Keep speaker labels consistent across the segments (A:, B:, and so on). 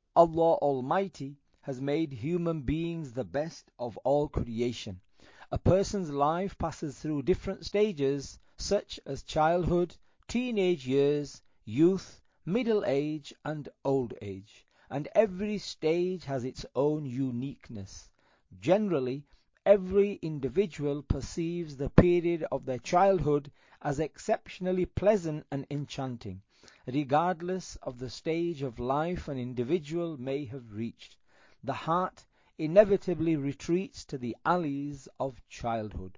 A: Allah Almighty has made human beings the best of all creation. A person's life passes through different stages such as childhood, teenage years, youth, middle age, and old age, and every stage has its own uniqueness. Generally, every individual perceives the period of their childhood as exceptionally pleasant and enchanting, regardless of the stage of life an individual may have reached. The heart inevitably retreats to the alleys of childhood.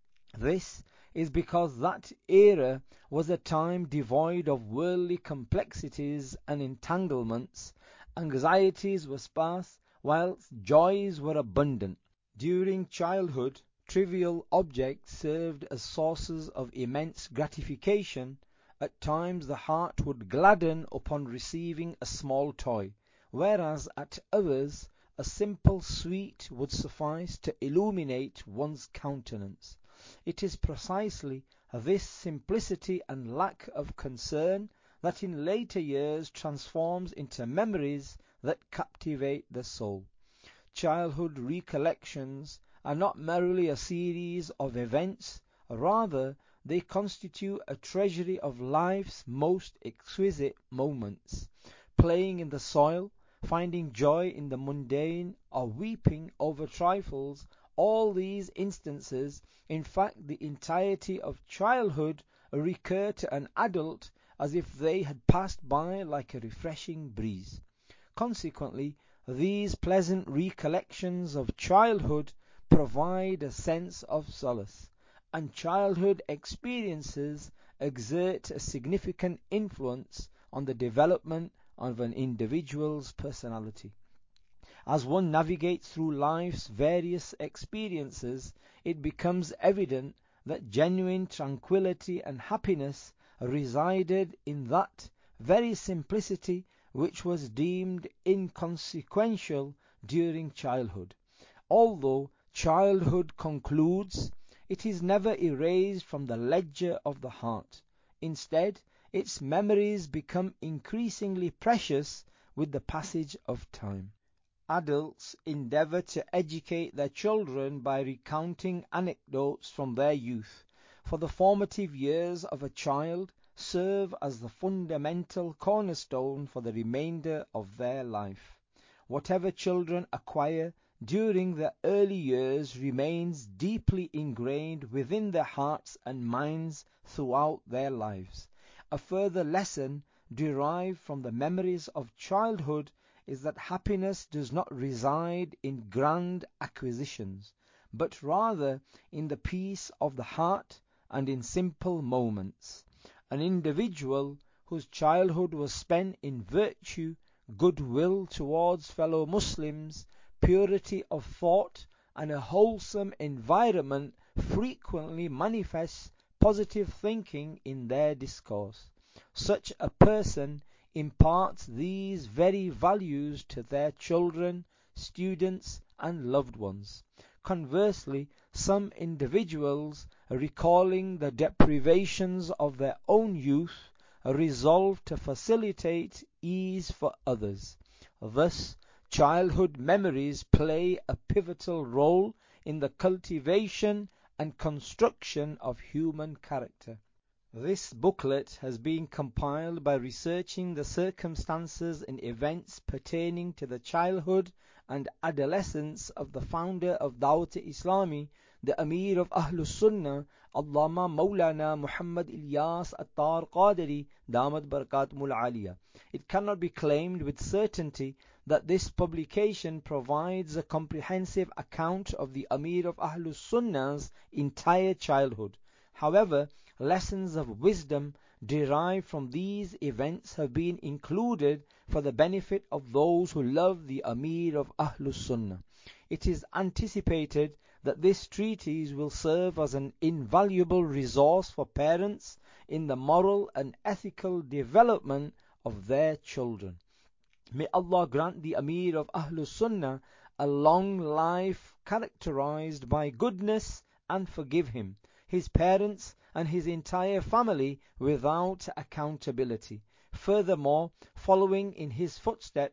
A: This is because that era was a time devoid of worldly complexities and entanglements. Anxieties were sparse, whilst joys were abundant. During childhood, trivial objects served as sources of immense gratification. At times the heart would gladden upon receiving a small toy, whereas at others a simple sweet would suffice to illuminate one's countenance. It is precisely this simplicity and lack of concern that in later years transforms into memories that captivate the soul. Childhood recollections are not merely a series of events, rather they constitute a treasury of life's most exquisite moments. Playing in the soil, finding joy in the mundane, or weeping over trifles, all these instances, in fact the entirety of childhood, recur to an adult as if they had passed by like a refreshing breeze. Consequently, these pleasant recollections of childhood provide a sense of solace, and childhood experiences exert a significant influence on the development of an individual's personality. As one navigates through life's various experiences, it becomes evident that genuine tranquillity and happiness resided in that very simplicity which was deemed inconsequential during childhood. Although childhood concludes, it is never erased from the ledger of the heart. Instead, its memories become increasingly precious with the passage of time. Adults endeavor to educate their children by recounting anecdotes from their youth, for the formative years of a child serve as the fundamental cornerstone for the remainder of their life. Whatever children acquire during their early years remains deeply ingrained within their hearts and minds throughout their lives. A further lesson derived from the memories of childhood is that happiness does not reside in grand acquisitions, but rather in the peace of the heart and in simple moments. An individual whose childhood was spent in virtue, goodwill towards fellow Muslims, purity of thought, and a wholesome environment frequently manifests positive thinking in their discourse. Such a person imparts these very values to their children, students, and loved ones. Conversely, some individuals, recalling the deprivations of their own youth, resolve to facilitate ease for others. Thus, childhood memories play a pivotal role in the cultivation and construction of human character. This booklet has been compiled by researching the circumstances and events pertaining to the childhood and adolescence of the founder of Dawat-e-Islami, the Amir of Ahlus Sunnah, Allama Maulana Muhammad Ilyas Attar Qadiri, Damat Barakatumul Aliyah. It cannot be claimed with certainty that this publication provides a comprehensive account of the Amir of Ahlus Sunnah's entire childhood. However, lessons of wisdom derived from these events have been included for the benefit of those who love the Amir of Ahlus Sunnah. It is anticipated that this treatise will serve as an invaluable resource for parents in the moral and ethical development of their children. May Allah grant the Amir of Ahlus Sunnah a long life characterized by goodness, and forgive him, his parents, and his entire family without accountability. Furthermore, following in his footsteps,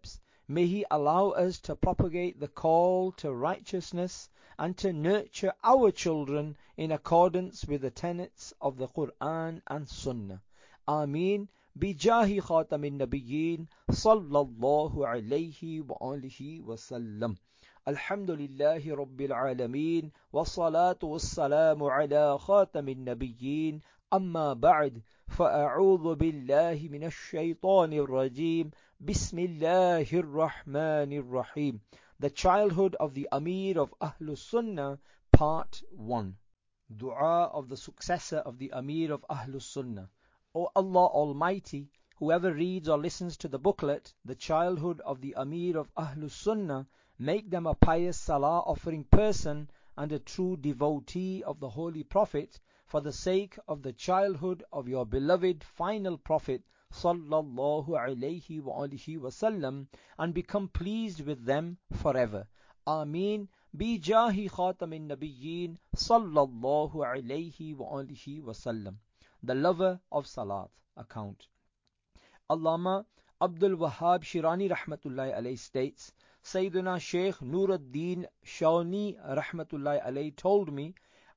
A: May He allow us to propagate the call to righteousness and to nurture our children in accordance with the tenets of the Quran and Sunnah. Ameen. بجاه خاتم النبيين صلى الله عليه وآله وسلم. الحمد لله رب العالمين والصلاة والسلام على خاتم النبيين أما بعد فأعوذ بالله من الشيطان الرجيم بسم الله الرحمن الرحيم. The Childhood of the Amir of Ahlus Sunnah, Part 1. Dua of the successor of the Amir of Ahlus Sunnah. O Allah Almighty, whoever reads or listens to the booklet, The Childhood of the Amir of Ahlus Sunnah, make them a pious salah offering person and a true devotee of the Holy Prophet, for the sake of the childhood of your beloved final Prophet sallallahu alayhi wa alihi wasallam, and become pleased with them forever. Ameen. Bijahi khatamin nabiyyin sallallahu alayhi wa alihi wasallam. The lover of Salat. Account. Allama Abdul Wahhab Shirani rahmatullahi alayhi states, Sayyiduna Shaykh Nuruddin Shawni rahmatullahi alayhi told me,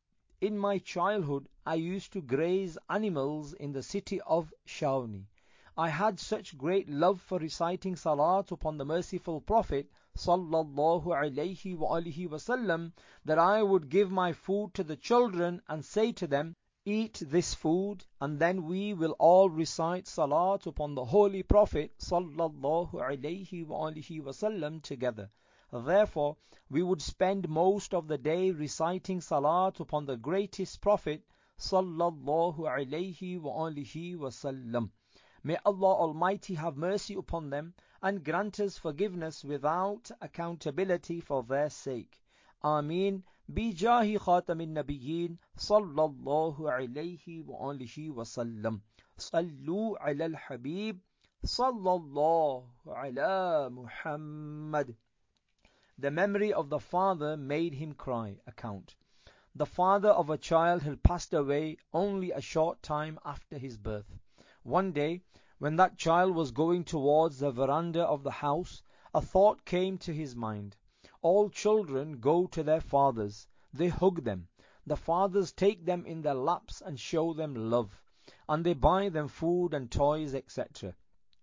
A: in my childhood I used to graze animals in the city of Shawni. I had such great love for reciting Salat upon the merciful Prophet sallallahu alayhi wa alihi wasallam that I would give my food to the children and say to them, eat this food, and then we will all recite Salat upon the Holy Prophet sallallahu alayhi wa alihi wasallam together. Therefore, we would spend most of the day reciting Salat upon the greatest Prophet sallallahu alayhi wa alihi wasallam. May Allah Almighty have mercy upon them and grant us forgiveness without accountability for their sake. Ameen. بجاه خاتم النبيين صلى الله عليه وآله وسلم. صلوا على الحبيب صلى الله على محمد. The memory of the father made him cry. Account. The father of a child had passed away only a short time after his birth. One day, when that child was going towards the veranda of the house, a thought came to his mind. All children go to their fathers. They hug them. The fathers take them in their laps and show them love. And they buy them food and toys, etc.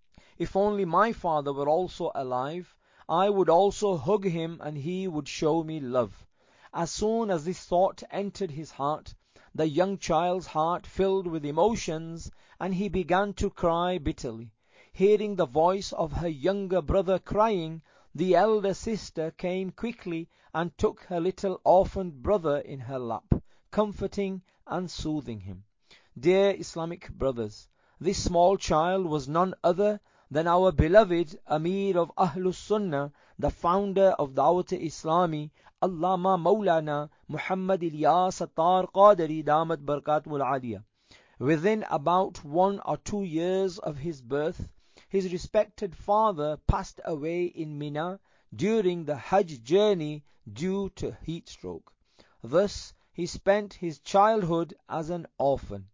A: If only my father were also alive, I would also hug him and he would show me love. As soon as this thought entered his heart, the young child's heart filled with emotions, and he began to cry bitterly. Hearing the voice of her younger brother crying, the elder sister came quickly and took her little orphaned brother in her lap, comforting and soothing him. Dear Islamic brothers, this small child was none other than our beloved Amir of Ahlus Sunnah, the founder of Dawat-e Islami, Allama Maulana Muhammad Ilyas Attar Qadari Damat Barakatul Aliyah. Within about 1 or 2 years of his birth, his respected father passed away in Mina during the Hajj journey due to heat stroke. Thus, he spent his childhood as an orphan.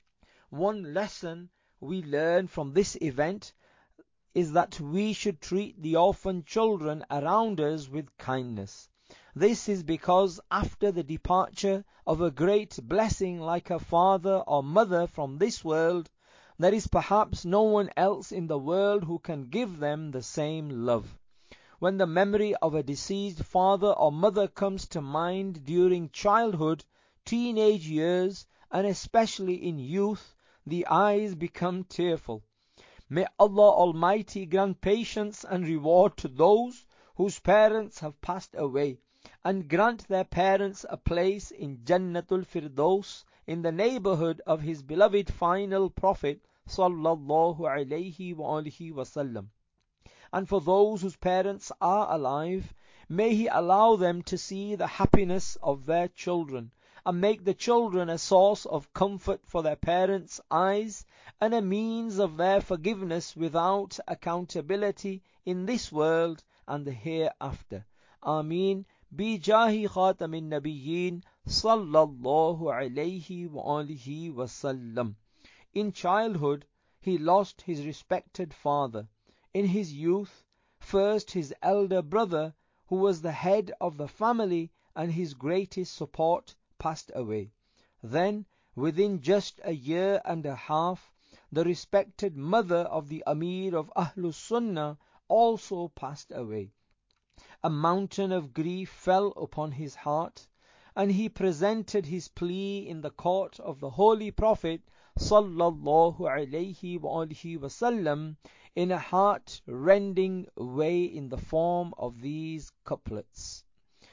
A: One lesson we learn from this event is that we should treat the orphan children around us with kindness. This is because after the departure of a great blessing like a father or mother from this world, there is perhaps no one else in the world who can give them the same love. When the memory of a deceased father or mother comes to mind during childhood, teenage years, and especially in youth, the eyes become tearful. May Allah Almighty grant patience and reward to those whose parents have passed away, and grant their parents a place in Jannatul Firdaus, in the neighborhood of his beloved final Prophet sallallahu alayhi wa alihi wasallam. And for those whose parents are alive, may He allow them to see the happiness of their children, and make the children a source of comfort for their parents' eyes, and a means of their forgiveness without accountability in this world and the hereafter. Ameen. Bijahi khatamin nabiyyin sallallahu alayhi wa alihi wasallam. In childhood, he lost his respected father. In his youth, First his elder brother, who was the head of the family and his greatest support, passed away. Then, within just a year and a half, the respected mother of the Amir of Ahlus Sunnah also passed away. A mountain of grief fell upon his heart, and he presented his plea in the court of the Holy Prophet sallallahu alaihi wasallam in a heart-rending way in the form of these couplets.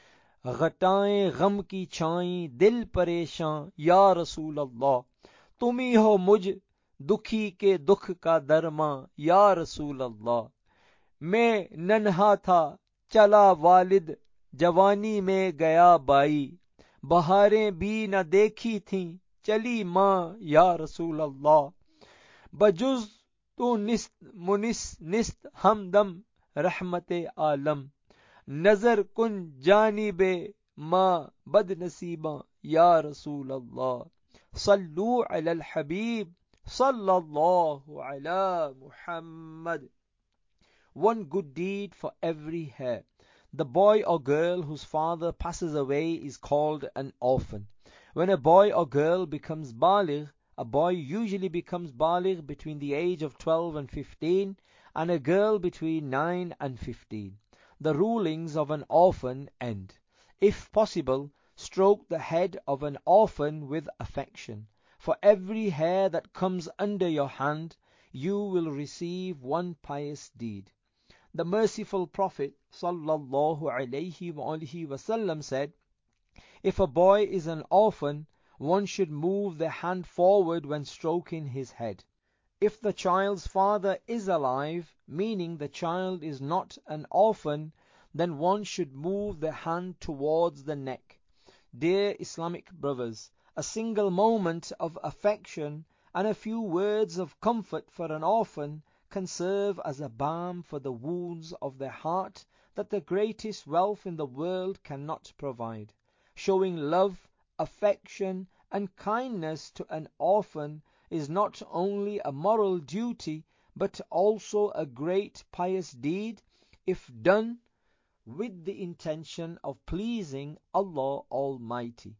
A: घटाएं गम की छाई दिल परेशान या रसूल अल्लाह, तुम ही हो मुझ दुखी के दुख का दरमा या रसूल अल्लाह. मैं नन्हा था चला वालिद, जवानी में गया बाई, बहारें भी न देखी थीं चली माँ या रसूल अल्लाह. बजुज तू निस्त मुनिस निस्त हमदम रहमत आलम, नजर कुन जानिबे माँ बदनसीबा या रसूल अल्लाह. सल्लू अलल हबीब sallallahu ala Muhammad. One good deed for every hair. The boy or girl whose father passes away is called an orphan. When a boy or girl becomes baligh, a boy usually becomes baligh between the age of 12 and 15, and a girl between 9 and 15. The rulings of an orphan end. If possible, stroke the head of an orphan with affection. For every hair that comes under your hand, you will receive one pious deed. The merciful Prophet sallallahu alaihi wasallam said, if a boy is an orphan, one should move the hand forward when stroking his head. If the child's father is alive, meaning the child is not an orphan, then one should move the hand towards the neck. Dear Islamic brothers, a single moment of affection and a few words of comfort for an orphan can serve as a balm for the wounds of their heart that the greatest wealth in the world cannot provide. Showing love, affection, and kindness to an orphan is not only a moral duty, but also a great pious deed if done with the intention of pleasing Allah Almighty.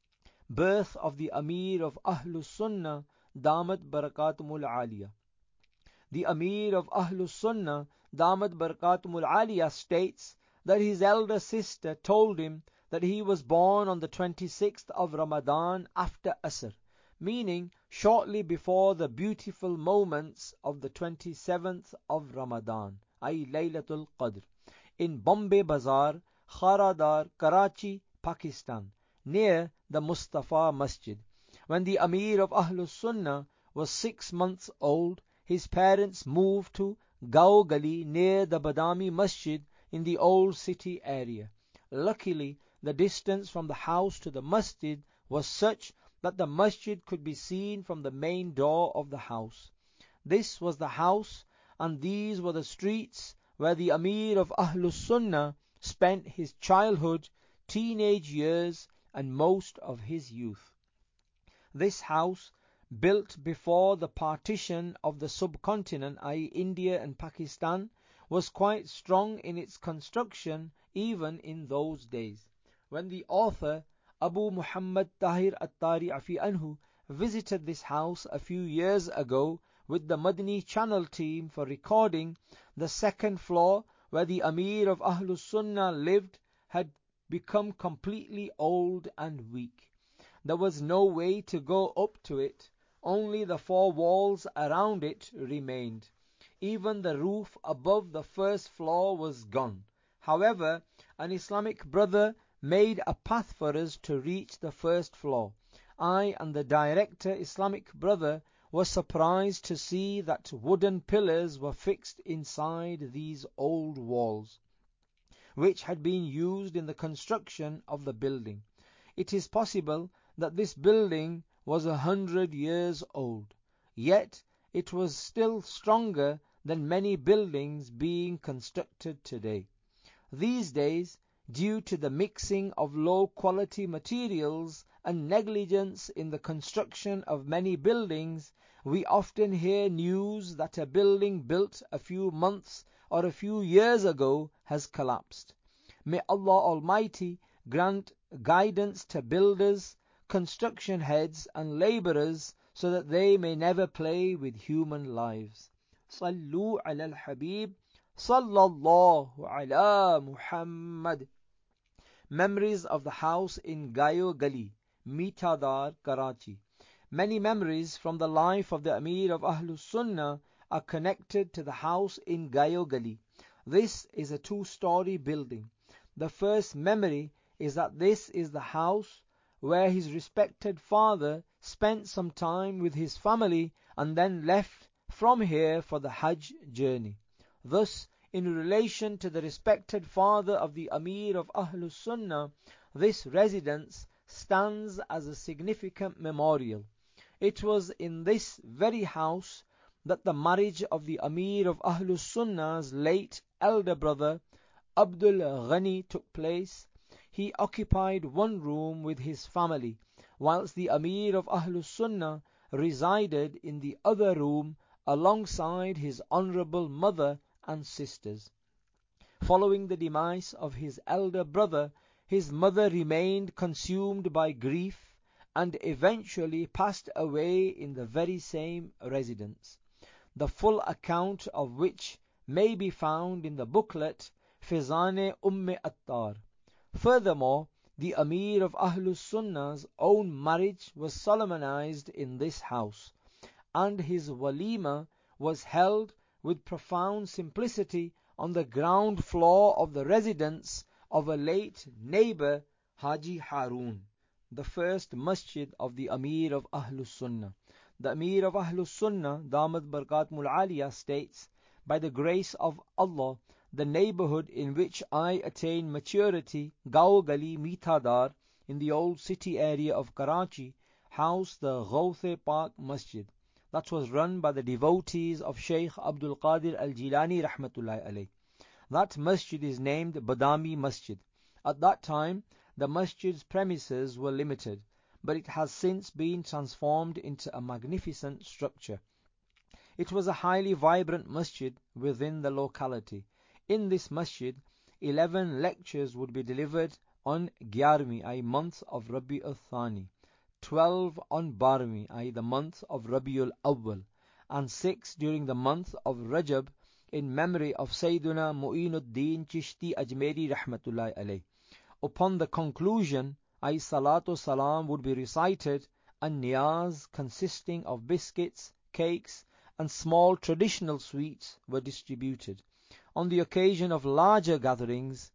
A: Birth of the Amir of Ahlus Sunnah, Damat Barakatumul Aliyah. The Amir of Ahlus Sunnah, Damat Barakatumul Aliyah, states that his elder sister told him that he was born on the 26th of Ramadan after Asr, meaning shortly before the beautiful moments of the 27th of Ramadan, i.e. Laylatul Qadr, in Bombay Bazaar, Kharadar, Karachi, Pakistan, near the Mustafa Masjid. When the Amir of Ahlus Sunnah was 6 months old, his parents moved to Gao Gali near the Badami Masjid in the old city area. Luckily, the distance from the house to the masjid was such that the masjid could be seen from the main door of the house. This was the house, and these were the streets where the Amir of Ahlus Sunnah spent his childhood, teenage years, and most of his youth. This house, built before the partition of the subcontinent, i.e. India and Pakistan, was quite strong in its construction even in those days. When the author Abu Muhammad Tahir At-Tari Anhu visited this house a few years ago with the Madani Channel team for recording, the second floor where the Amir of Ahlus Sunnah lived had become completely old and weak. There was no way to go up to it, only the 4 walls around it remained. Even the roof above the first floor was gone. However, an Islamic brother made a path for us to reach the first floor. I and the director Islamic brother were surprised to see that wooden pillars were fixed inside these old walls, which had been used in the construction of the building. It is possible that this building was 100 years old, yet it was still stronger than many buildings being constructed today. These days, due to the mixing of low-quality materials and negligence in the construction of many buildings, we often hear news that a building built a few months or a few years ago has collapsed. May Allah Almighty grant guidance to builders, construction heads and laborers so that they may never play with human lives. Sallu ala al-Habib sallallahu ala Muhammad. Memories of the house in Gayo Gali, Mitadar, Karachi. Many memories from the life of the Amir of Ahlus Sunnah are connected to the house in Gayo Gali. This is a two-story building. The first memory is that this is the house where his respected father spent some time with his family and then left from here for the Hajj journey. Thus, in relation to the respected father of the Amir of Ahlus Sunnah, this residence stands as a significant memorial. It was in this very house that the marriage of the Amir of Ahlus Sunnah's late elder brother Abdul Ghani took place. He occupied one room with his family, whilst the Amir of Ahlus Sunnah resided in the other room alongside his honourable mother and sisters. Following the demise of his elder brother, his mother remained consumed by grief and eventually passed away in the very same residence, the full account of which may be found in the booklet Fizan Attar. Furthermore, the Amir of Ahlus Sunnah's own marriage was solemnized in this house, and his walima was held with profound simplicity on the ground floor of the residence of a late neighbor, Haji Harun, the first masjid of the Amir of Ahlus Sunnah. The Amir of Ahlus Sunnah, Damat Barakatumul Aliyah, states, by the grace of Allah, the neighborhood in which I attained maturity, Gao Gali Mitadar, in the old city area of Karachi, housed the Gawth-e Pak Masjid that was run by the devotees of Shaykh Abdul Qadir Al-Jilani Rahmatullahi alayh. That masjid is named Badami Masjid. At that time, the masjid's premises were limited, but it has since been transformed into a magnificent structure. It was a highly vibrant masjid within the locality. In this masjid, 11 lectures would be delivered on Gyarmi, i.e. month of Rabi'ul Thani, 12 on Barmi, i.e. the month of Rabiul Awwal, and 6 during the month of Rajab in memory of Sayyiduna Mu'inuddin Chishti Ajmeri Rahmatullahi alayh. Upon the conclusion, i.e. Salatu Salam would be recited, and niyaz consisting of biscuits, cakes, and small traditional sweets were distributed. On the occasion of larger gatherings,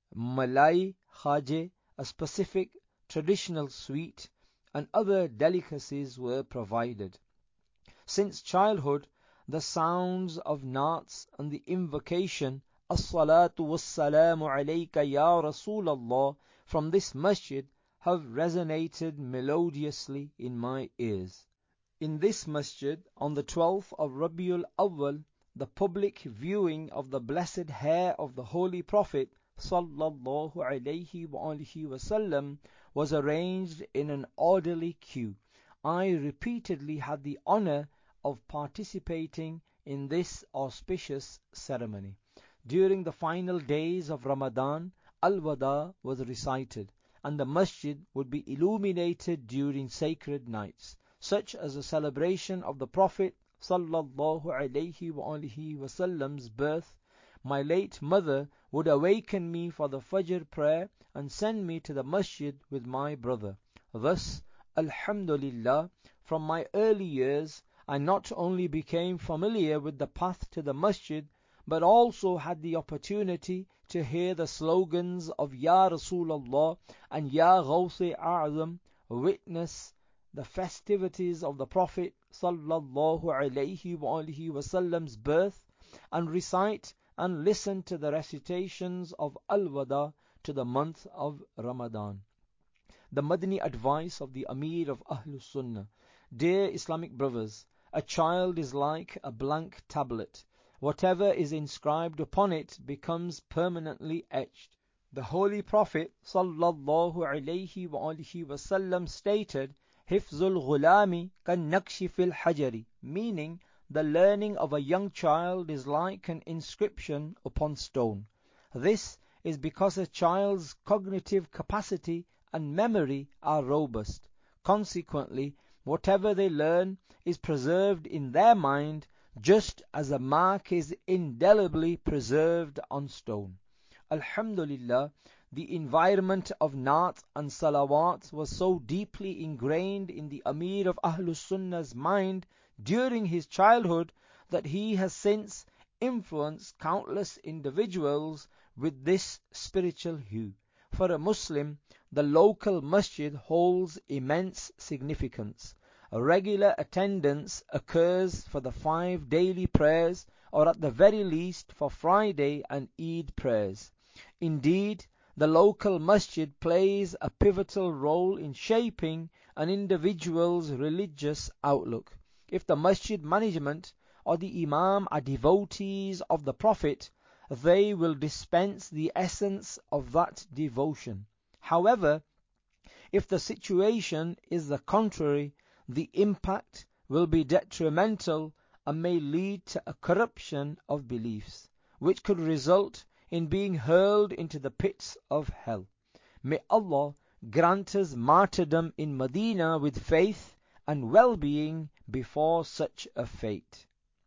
A: Malai Khaje, a specific traditional sweet, and other delicacies were provided. Since childhood, the sounds of naats and the invocation As-salatu was-salamu alayka ya Rasulallah from this masjid have resonated melodiously in my ears. In this masjid, on the 12th of Rabiul Awwal, the public viewing of the blessed hair of the Holy Prophet sallallahu alayhi wa alihi wasallam was arranged in an orderly queue. I repeatedly had the honor of participating in this auspicious ceremony. During the final days of Ramadan, Al-Wada was recited, and the masjid would be illuminated during sacred nights, such as the celebration of the Prophet sallallahu alayhi wa alihi wasallam's birth. My late mother would awaken me for the Fajr prayer and send me to the masjid with my brother. Thus, Alhamdulillah, from my early years, I not only became familiar with the path to the masjid, but also had the opportunity to hear the slogans of Ya Rasulullah and Ya Ghawth-e A'zam, witness the festivities of the Prophet sallallahu alayhi wa alihi wasallam's birth, and recite and listen to the recitations of Al-Wada to the month of Ramadan. The Madani advice of the Amir of Ahlus Sunnah. Dear Islamic brothers, a child is like a blank tablet. Whatever is inscribed upon it becomes permanently etched. The Holy Prophet sallallahu alayhi wa alihi wasallam stated, Hifzul ghulami kan nakshi fil hajari, meaning the learning of a young child is like an inscription upon stone. This is because a child's cognitive capacity and memory are robust. Consequently, whatever they learn is preserved in their mind, just as a mark is indelibly preserved on stone. Alhamdulillah, the environment of Naat and Salawat was so deeply ingrained in the Amir of Ahlus Sunnah's mind during his childhood that he has since influenced countless individuals with this spiritual hue. For a Muslim, the local masjid holds immense significance. A regular attendance occurs for the 5 daily prayers, or at the very least for Friday and Eid prayers. Indeed, the local masjid plays a pivotal role in shaping an individual's religious outlook. If the masjid management or the imam are devotees of the Prophet, they will dispense the essence of that devotion. However, if the situation is the contrary, the impact will be detrimental and may lead to a corruption of beliefs, which could result in being hurled into the pits of hell. May Allah grant us martyrdom in Medina with faith and well-being before such a fate.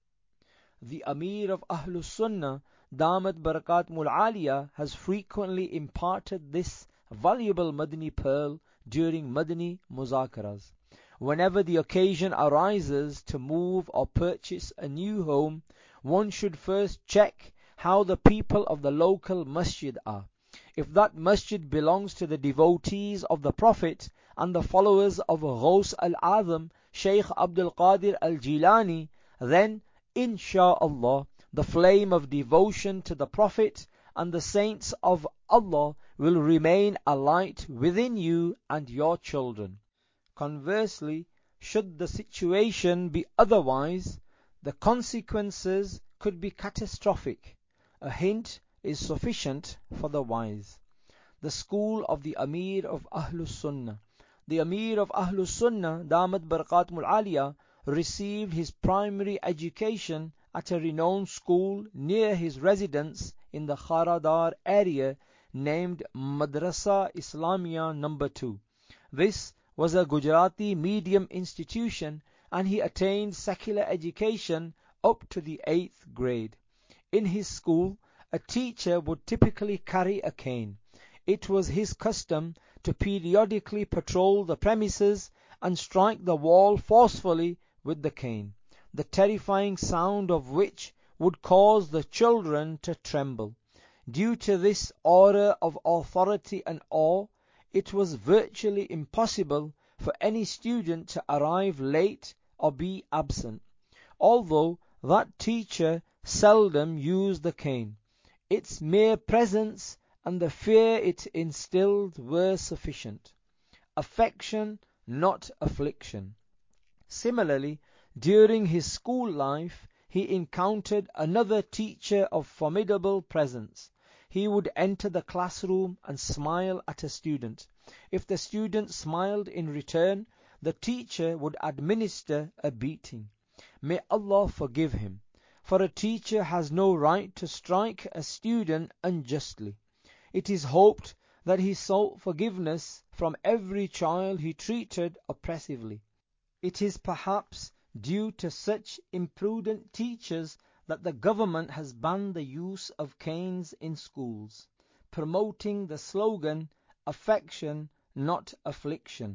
A: The Amir of Ahlus Sunnah, Damat Barakatmul Aliyah, has frequently imparted this valuable Madani pearl during Madani Muzakaras. Whenever the occasion arises to move or purchase a new home, one should first check how the people of the local masjid are. If that masjid belongs to the devotees of the Prophet and the followers of Ghaus al-Azam, Shaykh Abdul Qadir al-Jilani, then insha'Allah the flame of devotion to the Prophet and the saints of Allah will remain alight within you and your children. Conversely, should the situation be otherwise, the consequences could be catastrophic. A hint is sufficient for the wise. The school of the Amir of Ahlus Sunnah. The Amir of Ahlus Sunnah, Damat Barakatmul Aliyah, received his primary education at a renowned school near his residence in the Kharadar area named Madrasa Islamia No. 2. This was a Gujarati medium institution, and he attained secular education up to the 8th grade. In his school, a teacher would typically carry a cane. It was his custom to periodically patrol the premises and strike the wall forcefully with the cane, the terrifying sound of which would cause the children to tremble. Due to this aura of authority and awe, it was virtually impossible for any student to arrive late or be absent. Although that teacher seldom used the cane, its mere presence and the fear it instilled were sufficient. Affection, not affliction. Similarly, during his school life, he encountered another teacher of formidable presence. He would enter the classroom and smile at a student. If the student smiled in return, the teacher would administer a beating. May Allah forgive him, for a teacher has no right to strike a student unjustly. It is hoped that he sought forgiveness from every child he treated oppressively. It is perhaps due to such imprudent teachers that the government has banned the use of canes in schools, promoting the slogan, affection, not affliction.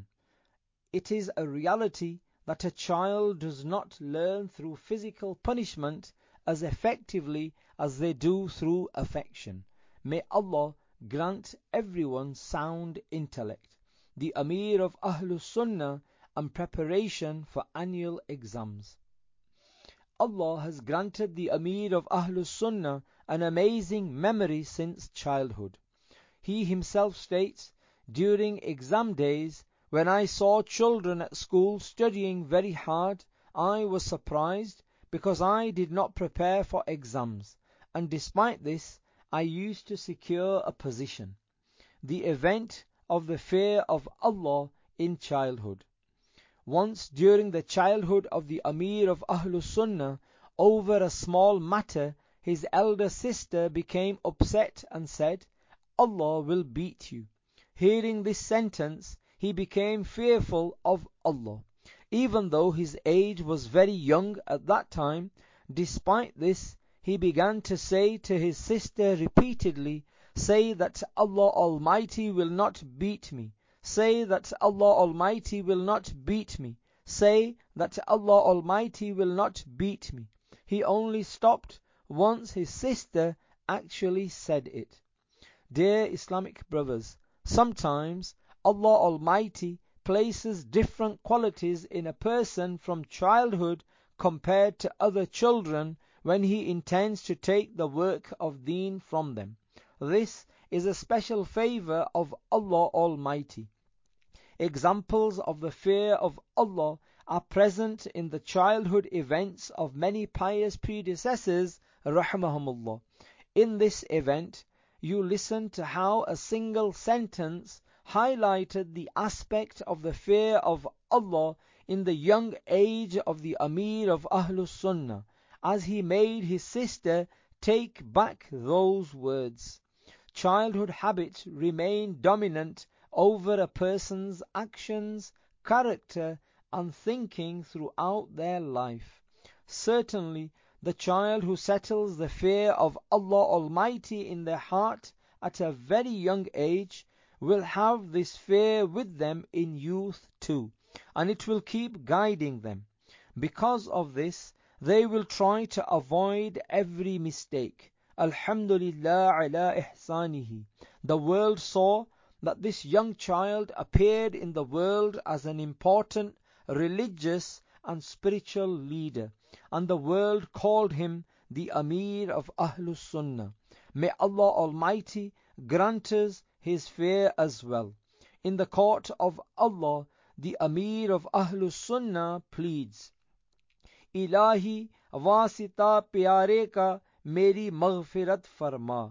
A: It is a reality that a child does not learn through physical punishment as effectively as they do through affection. May Allah grant everyone sound intellect. The Amir of Ahlus Sunnah and preparation for annual exams. Allah has granted the Amir of Ahlus Sunnah an amazing memory since childhood. He himself states, during exam days, when I saw children at school studying very hard, I was surprised because I did not prepare for exams, and despite this, I used to secure a position. The event of the fear of Allah in childhood. Once during the childhood of the Amir of Ahlus Sunnah, over a small matter, his elder sister became upset and said, Allah will beat you. Hearing this sentence, he became fearful of Allah. Even though his age was very young at that time, despite this, he began to say to his sister repeatedly, say that Allah Almighty will not beat me. Say that Allah Almighty will not beat me. Say that Allah Almighty will not beat me. He only stopped once his sister actually said it. Dear Islamic brothers, sometimes Allah Almighty places different qualities in a person from childhood compared to other children when He intends to take the work of deen from them. This is a special favor of Allah Almighty. Examples of the fear of Allah are present in the childhood events of many pious predecessors, rahimahumullah. In this event, you listen to how a single sentence highlighted the aspect of the fear of Allah in the young age of the Amir of Ahlus Sunnah, as he made his sister take back those words. Childhood habits remain dominant over a person's actions, character, and thinking throughout their life. Certainly, the child who settles the fear of Allah Almighty in their heart at a very young age will have this fear with them in youth too, and it will keep guiding them. Because of this, they will try to avoid every mistake. Alhamdulillah ala ihsanihi. The world saw that this young child appeared in the world as an important religious and spiritual leader, and the world called him the Amir of Ahlus Sunnah. May Allah Almighty grant us his fear as well. In the court of Allah, the Amir of Ahlus Sunnah pleads, Ilahi wasita pyare ka meri maghfirat farma,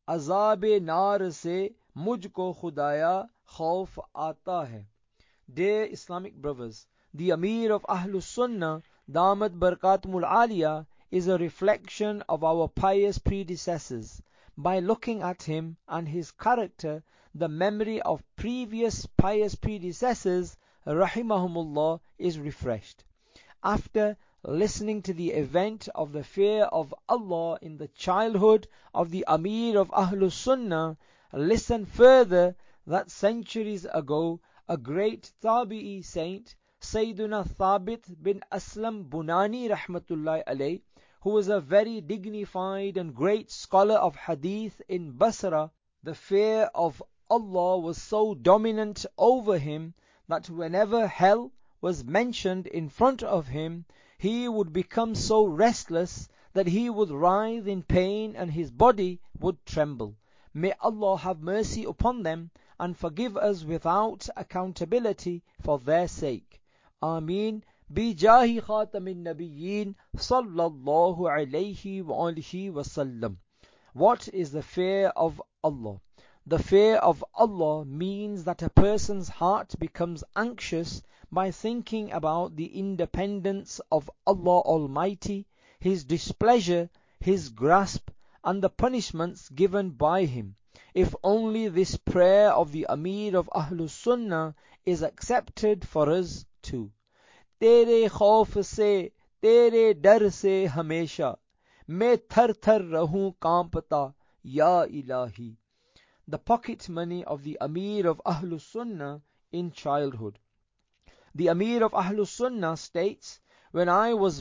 A: azab nar se mujhko khudaya khauf aata hai. Dear Islamic brothers, the Amir of Ahlus Sunnah, Damat Barakatumul Aliyah, is a reflection of our pious predecessors. By looking at him and his character, the memory of previous pious predecessors, rahimahumullah, is refreshed. After listening to the event of the fear of Allah in the childhood of the Amir of Ahlus Sunnah, listen further that centuries ago a great Tabi'i saint, Sayyiduna Thabit bin Aslam Bunani rahmatullahi alayh, who was a very dignified and great scholar of hadith in Basra, the fear of Allah was so dominant over him that whenever hell was mentioned in front of him, he would become so restless that he would writhe in pain and his body would tremble. May Allah have mercy upon them and forgive us without accountability for their sake. Ameen. Bijahi khatamin nabiyyin sallallahu alayhi wa alihi wa sallam. What is the fear of Allah? The fear of Allah means that a person's heart becomes anxious by thinking about the independence of Allah Almighty, His displeasure, His grasp, and the punishments given by Him. If only this prayer of the Amir of Ahlus Sunnah is accepted for us too. Tere khauf se, tere dar se hamesha, मैं थर थर रहूं कांपता या इलाही. The pocket money of the Amir of Ahlus Sunnah in childhood. The Amir of Ahlus Sunnah states, when I was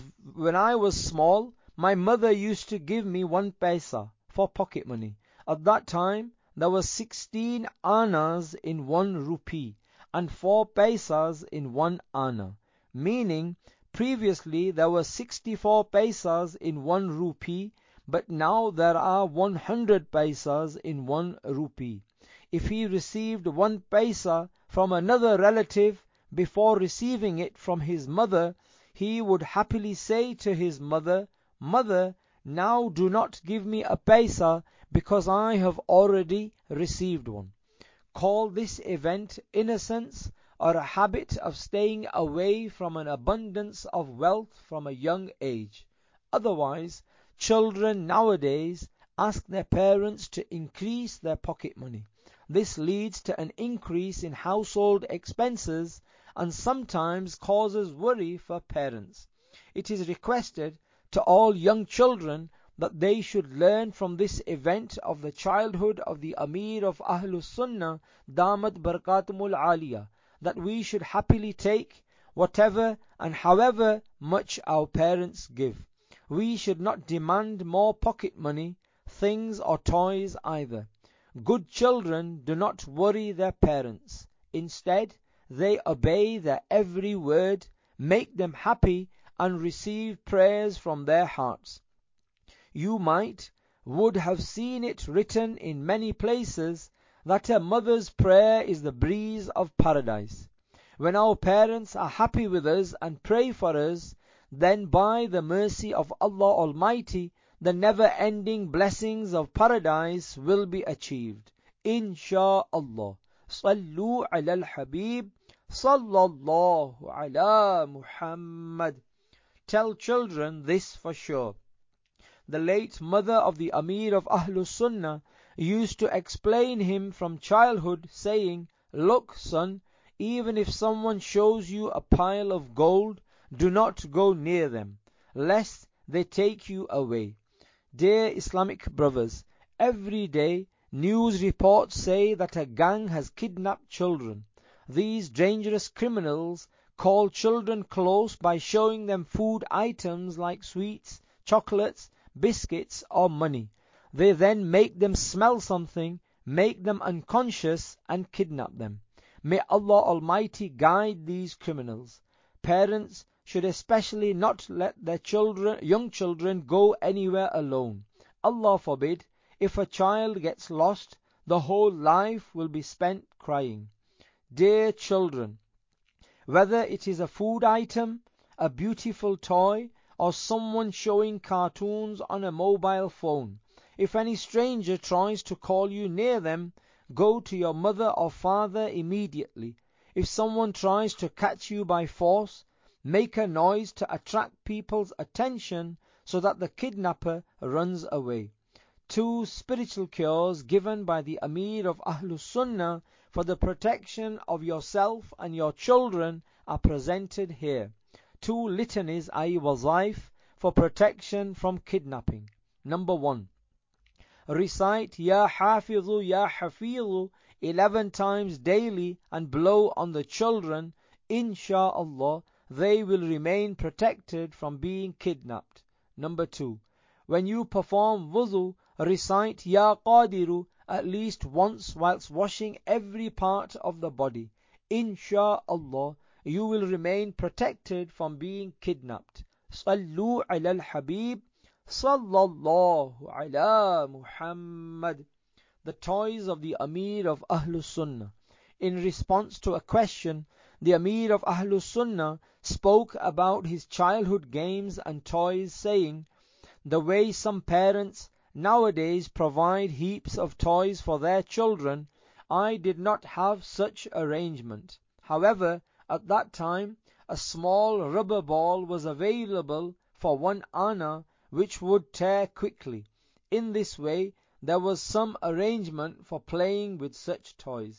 A: small, my mother used to give me 1 paisa for pocket money. At that time, there were 16 annas in 1 rupee and 4 paisas in 1 anna, meaning previously there were 64 paisas in 1 rupee, but now there are 100 paisas in 1 rupee. If he received 1 paisa from another relative before receiving it from his mother, he would happily say to his mother, Mother, now do not give me a paisa because I have already received one. Call this event innocence or a habit of staying away from an abundance of wealth from a young age. Otherwise, children nowadays ask their parents to increase their pocket money. This leads to an increase in household expenses and sometimes causes worry for parents. It is requested to all young children that they should learn from this event of the childhood of the Amir of Ahlus Sunnah, Damat Barakatumul Aliyah, that we should happily take whatever and however much our parents give. We should not demand more pocket money, things or toys either. Good children do not worry their parents. Instead, they obey their every word, make them happy, and receive prayers from their hearts. You would have seen it written in many places that a mother's prayer is the breeze of paradise. When our parents are happy with us and pray for us, then by the mercy of Allah Almighty, the never-ending blessings of paradise will be achieved. Insha'Allah. Sallu ala al-Habib. Sallallahu ala Muhammad. Tell children this for sure. The late mother of the Amir of Ahlus Sunnah used to explain him from childhood, saying, "Look, son, even if someone shows you a pile of gold, do not go near them, lest they take you away." Dear Islamic brothers, every day news reports say that a gang has kidnapped children. These dangerous criminals call children close by showing them food items like sweets, chocolates, biscuits, or money. They then make them smell something, make them unconscious, and kidnap them. May Allah Almighty guide these criminals. Parents should especially not let their young children go anywhere alone. Allah forbid, if a child gets lost, the whole life will be spent crying. Dear children, whether it is a food item, a beautiful toy, or someone showing cartoons on a mobile phone, if any stranger tries to call you near them, go to your mother or father immediately. If someone tries to catch you by force, make a noise to attract people's attention so that the kidnapper runs away. 2 spiritual cures given by the Amir of Ahlus Sunnah for the protection of yourself and your children are presented here. 2 litanies, i.e. wazaif, for protection from kidnapping. Number 1. Recite Ya Hafizu Ya Hafizu 11 times daily and blow on the children. Insha'Allah, they will remain protected from being kidnapped. Number 2. When you perform wudu, recite Ya Qadiru at least once whilst washing every part of the body. Insha'Allah, you will remain protected from being kidnapped. Sallu ala al-Habib. Sallallahu ala Muhammad. The toys of the Amir of Ahlus Sunnah. In response to a question, the Amir of Ahlus Sunnah spoke about his childhood games and toys, saying, "The way some parents nowadays provide heaps of toys for their children, I did not have such arrangement. However, at that time, a small rubber ball was available for 1 anna, which would tear quickly. In this way, there was some arrangement for playing with such toys."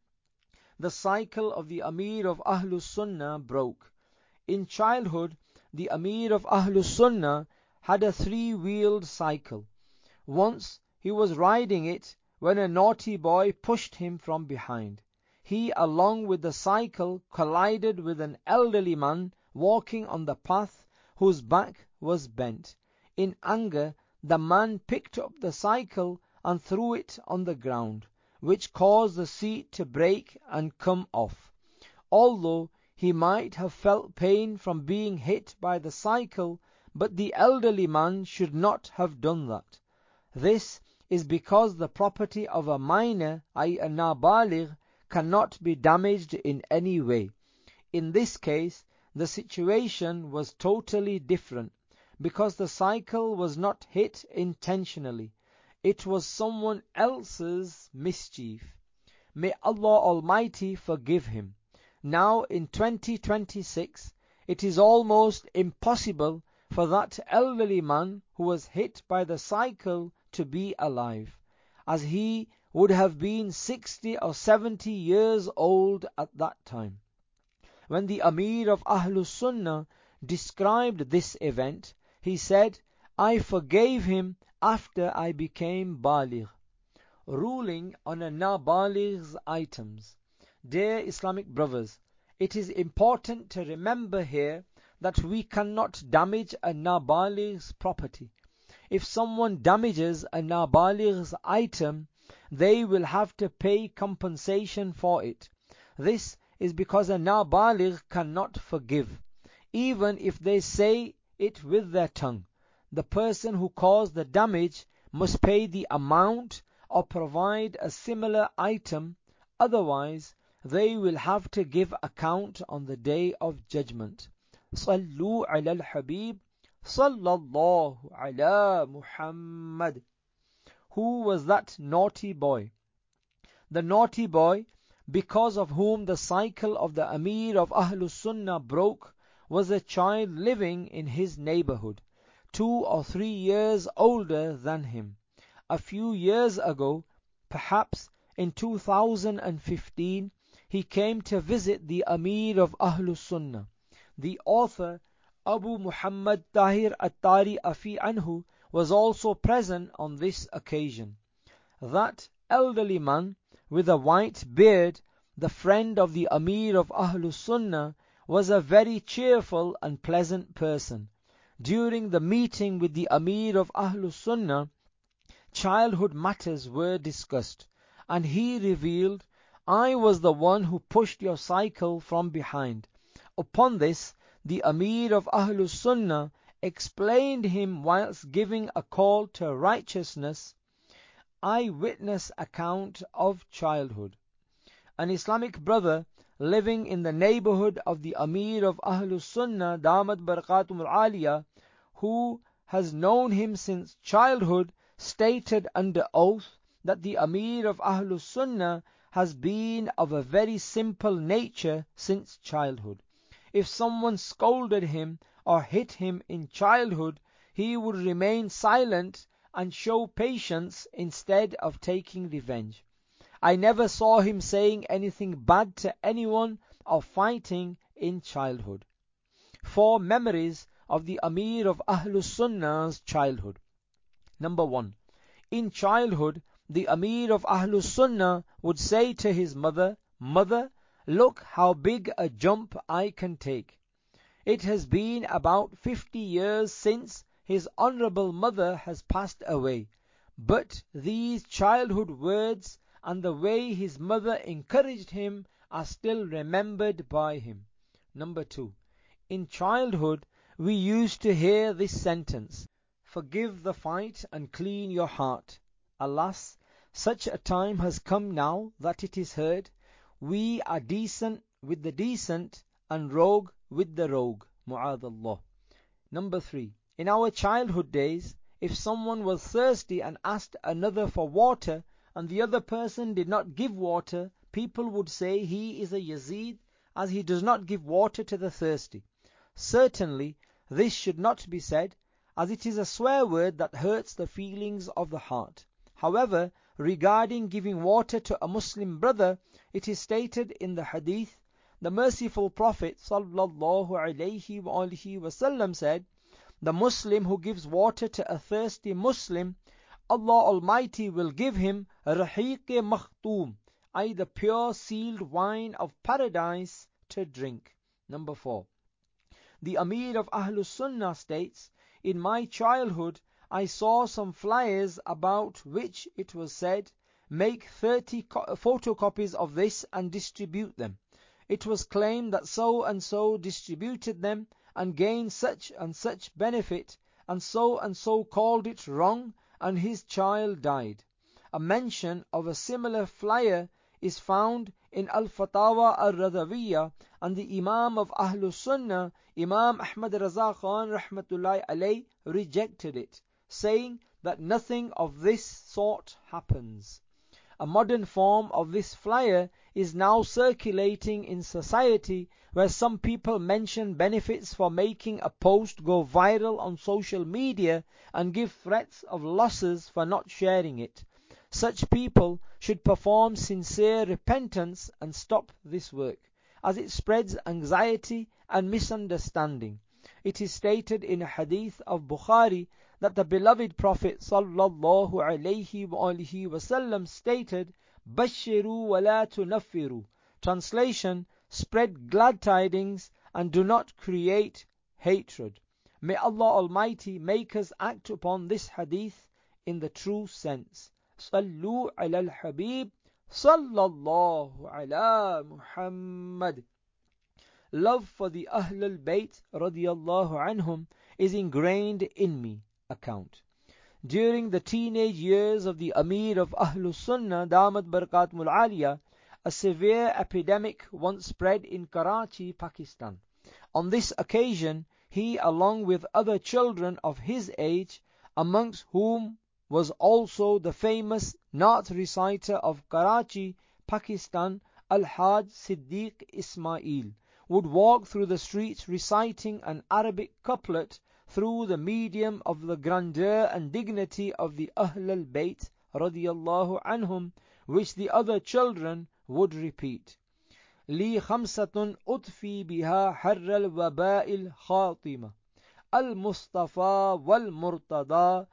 A: The cycle of the Amir of Ahlus Sunnah broke. In childhood, the Amir of Ahlus Sunnah had a 3-wheeled cycle. Once he was riding it when a naughty boy pushed him from behind. He, along with the cycle, collided with an elderly man walking on the path whose back was bent. In anger, the man picked up the cycle and threw it on the ground, which caused the seat to break and come off. Although he might have felt pain from being hit by the cycle, but the elderly man should not have done that. This is because the property of a minor, i.e. a nabaligh, cannot be damaged in any way. In this case, the situation was totally different, because the cycle was not hit intentionally. It was someone else's mischief. May Allah Almighty forgive him. Now in 2026, it is almost impossible for that elderly man who was hit by the cycle to be alive, as he would have been 60 or 70 years old at that time. When the Amir of Ahlus Sunnah described this event, he said, I forgave him after I became baligh. Ruling on a nabaligh's items. Dear Islamic brothers, it is important to remember here that we cannot damage a nabaligh's property. If someone damages a nabaligh's item, they will have to pay compensation for it. This is because a nabaligh cannot forgive, even if they say it with their tongue. The person who caused the damage must pay the amount or provide a similar item, otherwise they will have to give account on the day of judgment. Sallu ala al-Habib sallallahu ala Muhammad. Who was that naughty boy? The naughty boy, because of whom the cycle of the Amir of Ahlus Sunnah broke, was a child living in his neighborhood, 2 or 3 years older than him. A few years ago, perhaps in 2015, he came to visit the Amir of Ahlus Sunnah. The author, Abu Muhammad Tahir At-Tari Afi Anhu, was also present on this occasion. That elderly man with a white beard, the friend of the Amir of Ahlus Sunnah, was a very cheerful and pleasant person. During the meeting with the Amir of Ahlus Sunnah, childhood matters were discussed, and he revealed, I was the one who pushed your cycle from behind. Upon this, the Amir of Ahlus Sunnah explained him whilst giving a call to righteousness, eyewitness account of childhood. An Islamic brother living in the neighborhood of the Amir of Ahlus Sunnah, Damat Barakatum al-Aliyah, who has known him since childhood, stated under oath that the Amir of Ahlus Sunnah has been of a very simple nature since childhood. If someone scolded him or hit him in childhood, he would remain silent and show patience instead of taking revenge. I never saw him saying anything bad to anyone or fighting in childhood. 4 memories of the Amir of Ahlus Sunnah's childhood. Number 1. In childhood, the Amir of Ahlus Sunnah would say to his mother, Mother, look how big a jump I can take. It has been about 50 years since his honorable mother has passed away, but these childhood words and the way his mother encouraged him are still remembered by him. Number 2. In childhood, we used to hear this sentence, Forgive the fight and clean your heart. Alas, such a time has come now that it is heard, we are decent with the decent and rogue with the rogue. Mu'adallah. Number 3. In our childhood days, if someone was thirsty and asked another for water, and the other person did not give water, people would say he is a Yazid, as he does not give water to the thirsty. Certainly, this should not be said, as it is a swear word that hurts the feelings of the heart. However, regarding giving water to a Muslim brother, it is stated in the hadith, the merciful Prophet sallallahu alaihi wasallam said, the Muslim who gives water to a thirsty Muslim, Allah Almighty will give him rahiq-e makhtoom, i.e. the pure sealed wine of paradise to drink. Number 4. The Amir of Ahlus Sunnah states, in my childhood I saw some flyers about which it was said, make 30 photocopies of this and distribute them. It was claimed that so and so distributed them and gained such and such benefit, and so called it wrong, and his child died. A mention of a similar flyer is found in Al-Fatawa Al-Radawiyya, and the Imam of Ahlus Sunnah, Imam Ahmad Raza Khan rahmatullahi alayh, rejected it, saying that nothing of this sort happens. A modern form of this flyer is now circulating in society, where some people mention benefits for making a post go viral on social media and give threats of losses for not sharing it. Such people should perform sincere repentance and stop this work, as it spreads anxiety and misunderstanding. It is stated in a hadith of Bukhari that the beloved Prophet sallallahu alaihi wasallam stated, "Bashiru wa la tunaffiru." Translation: spread glad tidings and do not create hatred. May Allah Almighty make us act upon this hadith in the true sense. Sallu ala al-Habib sallallahu ala Muhammad. Love for the Ahlul Bayt radiyallahu anhum is ingrained in me. Account. During the teenage years of the Amir of Ahlus Sunnah Damat Barakatumul Aliyah, a severe epidemic once spread in Karachi, Pakistan. On this occasion, he, along with other children of his age, amongst whom was also the famous Naat reciter of Karachi, Pakistan, Al-Haj Siddiq Ismail, would walk through the streets reciting an Arabic couplet through the medium of the grandeur and dignity of the Ahlul Bayt radiyallahu anhum, which the other children would repeat. لي خمسة أطفي بها حر الوباء الخاطمة المصطفى والمرتضى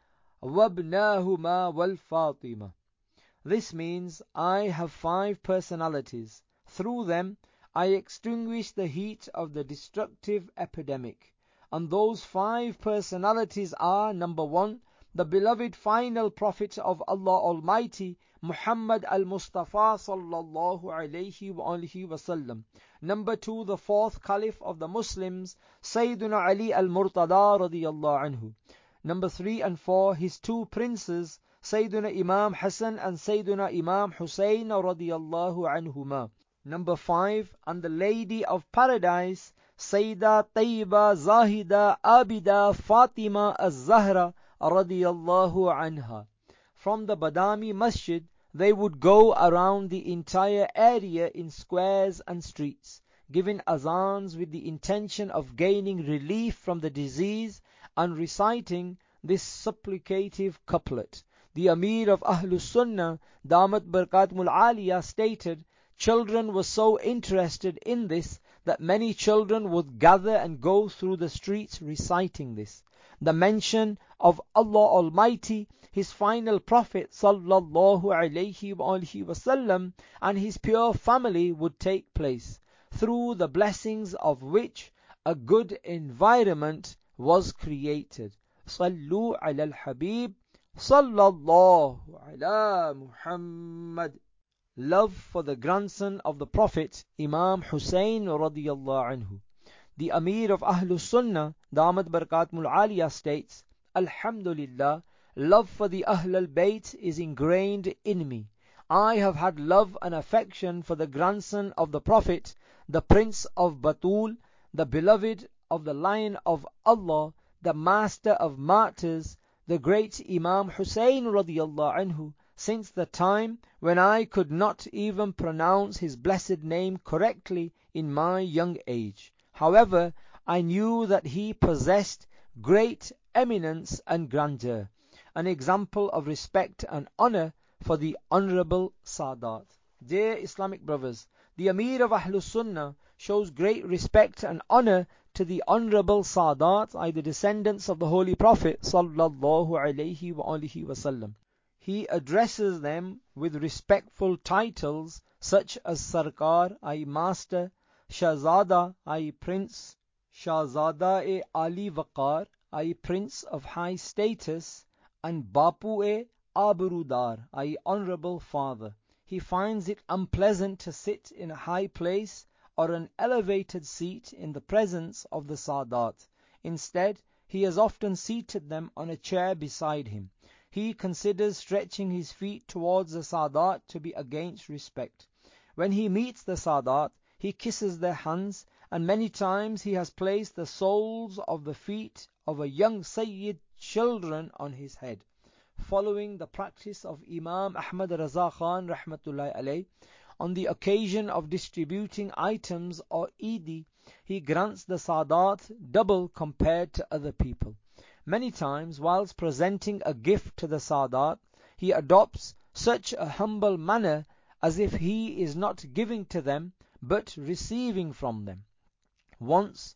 A: وابناهما والفاطمة. This means, I have 5 personalities. Through them I extinguish the heat of the destructive epidemic. And those 5 personalities are: number 1, the beloved final prophet of Allah Almighty, Muhammad al-Mustafa sallallahu alayhi wa alihi wasallam. Number 2, the 4th caliph of the Muslims, Sayyiduna Ali al-Murtada radiyallahu anhu. Number 3 and 4, his 2 princes, Sayyiduna Imam Hassan and Sayyiduna Imam Hussein radiyallahu anhuma. Number 5, and the Lady of Paradise, Sayyida Tayyiba Zahida Abida Fatima Az-Zahra radiyallahu anha. From the Badami Masjid, they would go around the entire area in squares and streets, giving azans with the intention of gaining relief from the disease and reciting this supplicative couplet. The Amir of Ahlus Sunnah, Damat Barakatumul Aliyah, stated, children were so interested in this that many children would gather and go through the streets reciting this. The mention of Allah Almighty, His final Prophet sallallahu alayhi wa alihi wasallam, and His pure family would take place, through the blessings of which a good environment was created. Sallu ala al-Habib sallallahu ala Muhammad. Love for the grandson of the Prophet, Imam Hussein radiyallahu anhu. The Amir of Ahlus Sunnah, Damat Barakatumul Aliyah, states, Alhamdulillah, love for the Ahlul Bayt is ingrained in me. I have had love and affection for the grandson of the Prophet, the Prince of Batul, the beloved of the Lion of Allah, the Master of Martyrs, the great Imam Hussein radiyallahu anhu, since the time when I could not even pronounce his blessed name correctly in my young age. However, I knew that he possessed great eminence and grandeur, an example of respect and honor for the Honorable Sadat. Dear Islamic brothers, the Amir of Ahlus Sunnah shows great respect and honor to the Honorable Sadat, the descendants of the Holy Prophet sallallahu alayhi wa alihi wasallam. He addresses them with respectful titles such as Sarkar, Master, Shahzada, Prince, Shahzada Ali Waqar, Prince of high status, and Bapu Abrudar, Honorable Father. He finds it unpleasant to sit in a high place or an elevated seat in the presence of the Sadat. Instead, he has often seated them on a chair beside him. He considers stretching his feet towards the Sadat to be against respect. When he meets the Sadat, he kisses their hands, and many times he has placed the soles of the feet of a young Sayyid children on his head. following the practice of Imam Ahmad Raza Khan rahmatullahi alayh. On the occasion of distributing items or Eid, he grants the Sadat double compared to other people. Many times, whilst presenting a gift to the Sadat, he adopts such a humble manner as if he is not giving to them but receiving from them. Once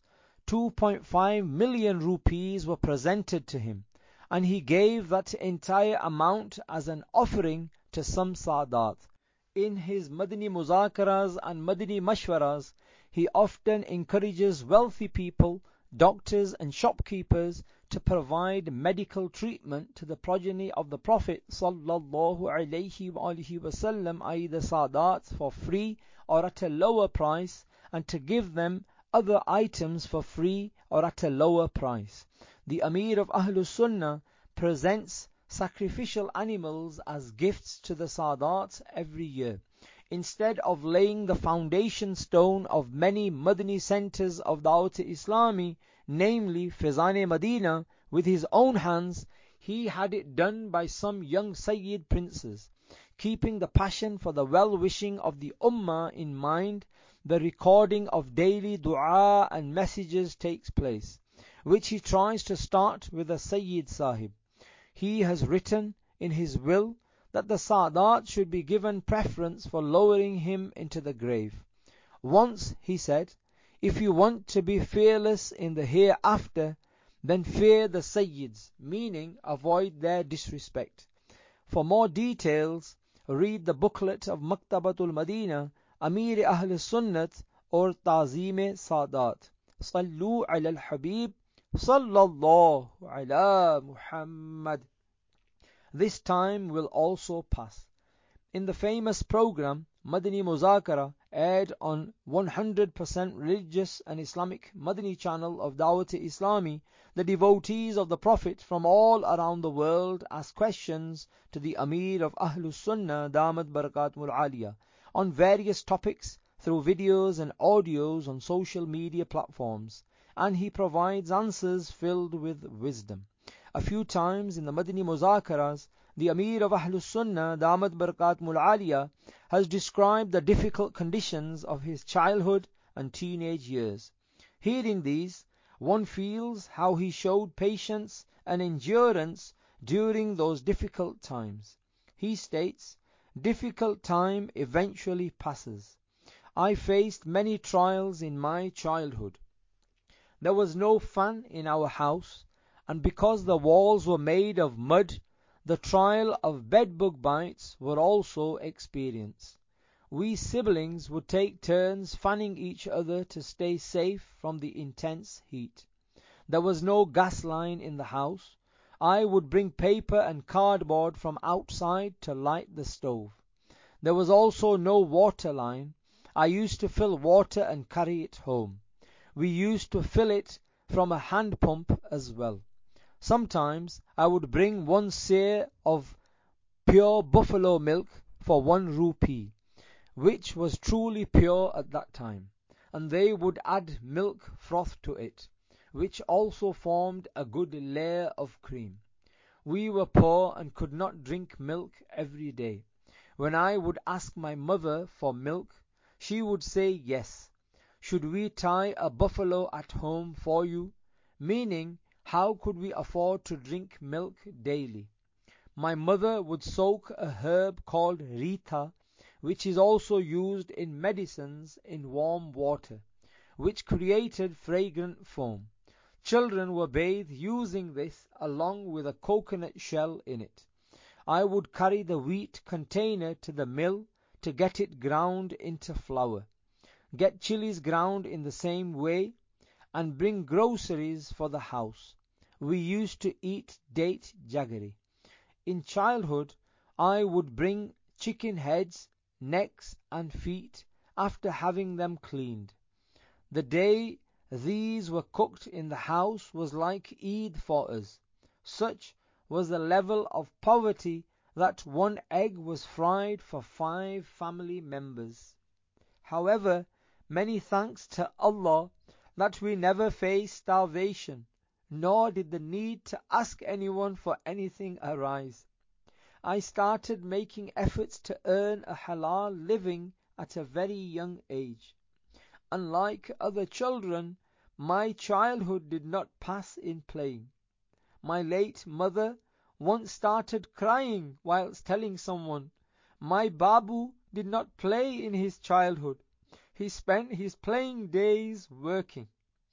A: 2.5 million rupees were presented to him, and he gave that entire amount as an offering to some Sadat. In his Madani Muzakaras and Madani Mashwaras, he often encourages wealthy people, doctors and shopkeepers to provide medical treatment to the progeny of the Prophet sallallahu alaihi wasallam, i.e. the Sadats, for free or at a lower price, and to give them other items for free or at a lower price. The Amir of Ahlus Sunnah presents sacrificial animals as gifts to the Sadat every year. Instead of laying the foundation stone of many Madani centers of Dawat Islami, namely Fizan Medina, with his own hands, he had it done by some young Sayyid princes. Keeping the passion for the well-wishing of the Ummah in mind, the recording of daily dua and messages takes place, which he tries to start with a Sayyid Sahib. He has written in his will that the Sadat should be given preference for lowering him into the grave. Once he said, "If you want to be fearless in the hereafter, then fear the Sayyids," meaning avoid their disrespect. For more details, read the booklet of Maktabatul Madina, Amir Ahl Sunnat or Tazim Sadat. Sallu ala al-Habib sallallahu ala Muhammad. This time will also pass. In the famous program Madani Muzakara, aired on 100% religious and Islamic Madani channel of Dawat Islami, the devotees of the Prophet from all around the world ask questions to the Amir of Ahlus Sunnah Damat Barakatumul Aliyah on various topics through videos and audios on social media platforms, and he provides answers filled with wisdom. A few times in the Madani Muzakaras, the Amir of Ahlus Sunnah Damat Barakatumul Aliyah has described the difficult conditions of his childhood and teenage years. Hearing these, one feels how he showed patience and endurance during those difficult times. He states, "Difficult time eventually passes. I faced many trials in my childhood. There was no fan in our house, and because the walls were made of mud, the trial of bedbug bites were also experienced. We siblings would take turns fanning each other to stay safe from the intense heat. There was no gas line in the house. I would bring paper and cardboard from outside to light the stove. There was also no water line. I used to fill water and carry it home. We used to fill it from a hand pump as well. Sometimes I would bring 1 seer of pure buffalo milk for 1 rupee, which was truly pure at that time, and they would add milk froth to it, which also formed a good layer of cream. We were poor and could not drink milk every day. When I would ask my mother for milk, she would say yes. Should we tie a buffalo at home for you?" Meaning, how could we afford to drink milk daily? My mother would soak a herb called Rita, which is also used in medicines, in warm water, which created fragrant foam. Children were bathed using this along with a coconut shell in it. I would carry the wheat container to the mill to get it ground into flour, get chilies ground in the same way, and bring groceries for the house. We used to eat date jaggery. In childhood, I would bring chicken heads, necks and feet after having them cleaned. The day these were cooked in the house was like Eid for us. Such was the level of poverty that 1 egg was fried for 5 family members. However, many thanks to Allah that we never faced starvation, nor did the need to ask anyone for anything arise. I started making efforts to earn a halal living at a very young age. Unlike other children, my childhood did not pass in playing. My late mother once started crying whilst telling someone, "My Babu did not play in his childhood. He spent his playing days working."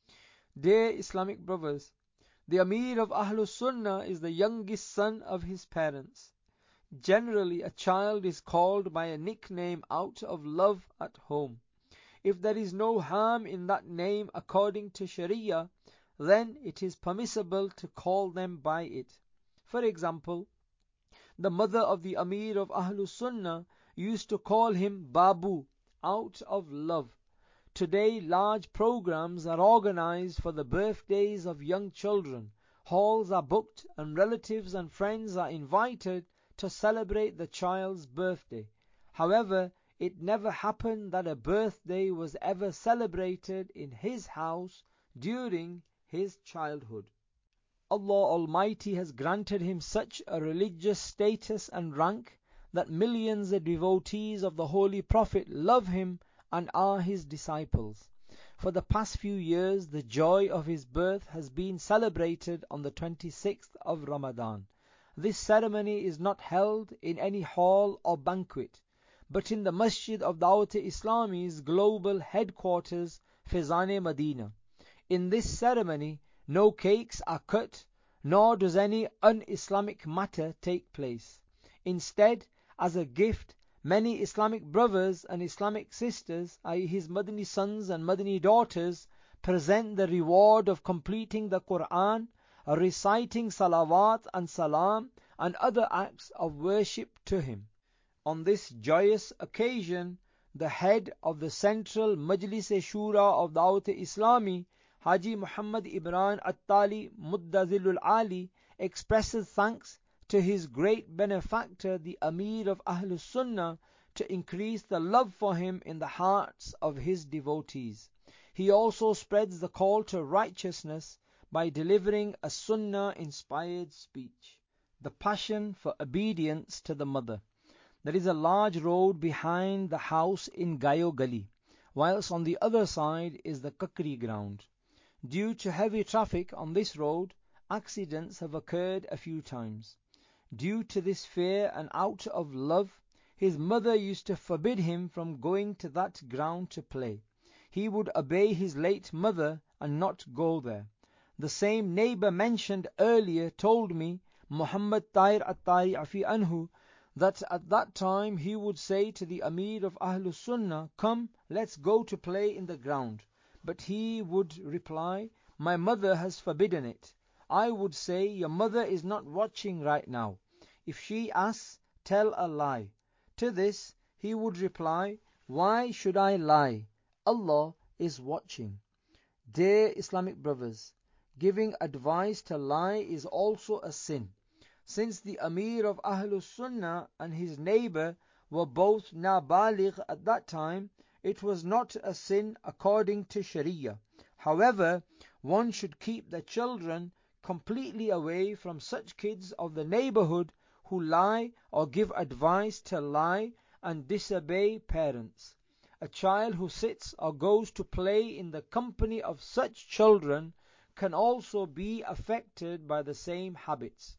A: Dear Islamic brothers, the Amir of Ahlus Sunnah is the youngest son of his parents. Generally, a child is called by a nickname out of love at home. If there is no harm in that name according to Sharia, then it is permissible to call them by it. For example, the mother of the Amir of Ahlus Sunnah used to call him Babu out of love. Today, large programs are organized for the birthdays of young children. Halls are booked and relatives and friends are invited to celebrate the child's birthday. However, it never happened that a birthday was ever celebrated in his house during his childhood. Allah Almighty has granted him such a religious status and rank that millions of devotees of the Holy Prophet love him and are his disciples. For the past few years, the joy of his birth has been celebrated on the 26th of Ramadan. This ceremony is not held in any hall or banquet, but in the Masjid of Dawat-e-Islami's global headquarters, Fezane Medina. In this ceremony, no cakes are cut, nor does any un-Islamic matter take place. Instead, as a gift, many Islamic brothers and Islamic sisters, i.e. his Madani sons and Madani daughters, present the reward of completing the Quran, reciting salawat and salam, and other acts of worship to him. On this joyous occasion, the head of the Central Majlis-e-Shura of Dawat-e-Islami, Haji Muhammad Ibran Attali Muddazilul Ali, expresses thanks to his great benefactor, the Amir of Ahlus Sunnah, to increase the love for him in the hearts of his devotees. He also spreads the call to righteousness by delivering a Sunnah-inspired speech. The passion for obedience to the mother. There is a large road behind the house in Gayo Gali, whilst on the other side is the Kakri ground. Due to heavy traffic on this road, accidents have occurred a few times. Due to this fear and out of love, his mother used to forbid him from going to that ground to play. He would obey his late mother and not go there. The same neighbor mentioned earlier told me, Muhammad Tahir Attari Afi Anhu, that at that time he would say to the Amir of Ahlus Sunnah, "Come, let's go to play in the ground." But he would reply, "My mother has forbidden it." I would say, "Your mother is not watching right now. If she asks, tell a lie." To this he would reply, "Why should I lie? Allah is watching." Dear Islamic brothers, giving advice to lie is also a sin. Since the Amir of Ahlus Sunnah and his neighbor were both nabaligh at that time, it was not a sin according to Sharia. However, one should keep the children completely away from such kids of the neighborhood who lie or give advice to lie and disobey parents. A child who sits or goes to play in the company of such children can also be affected by the same habits.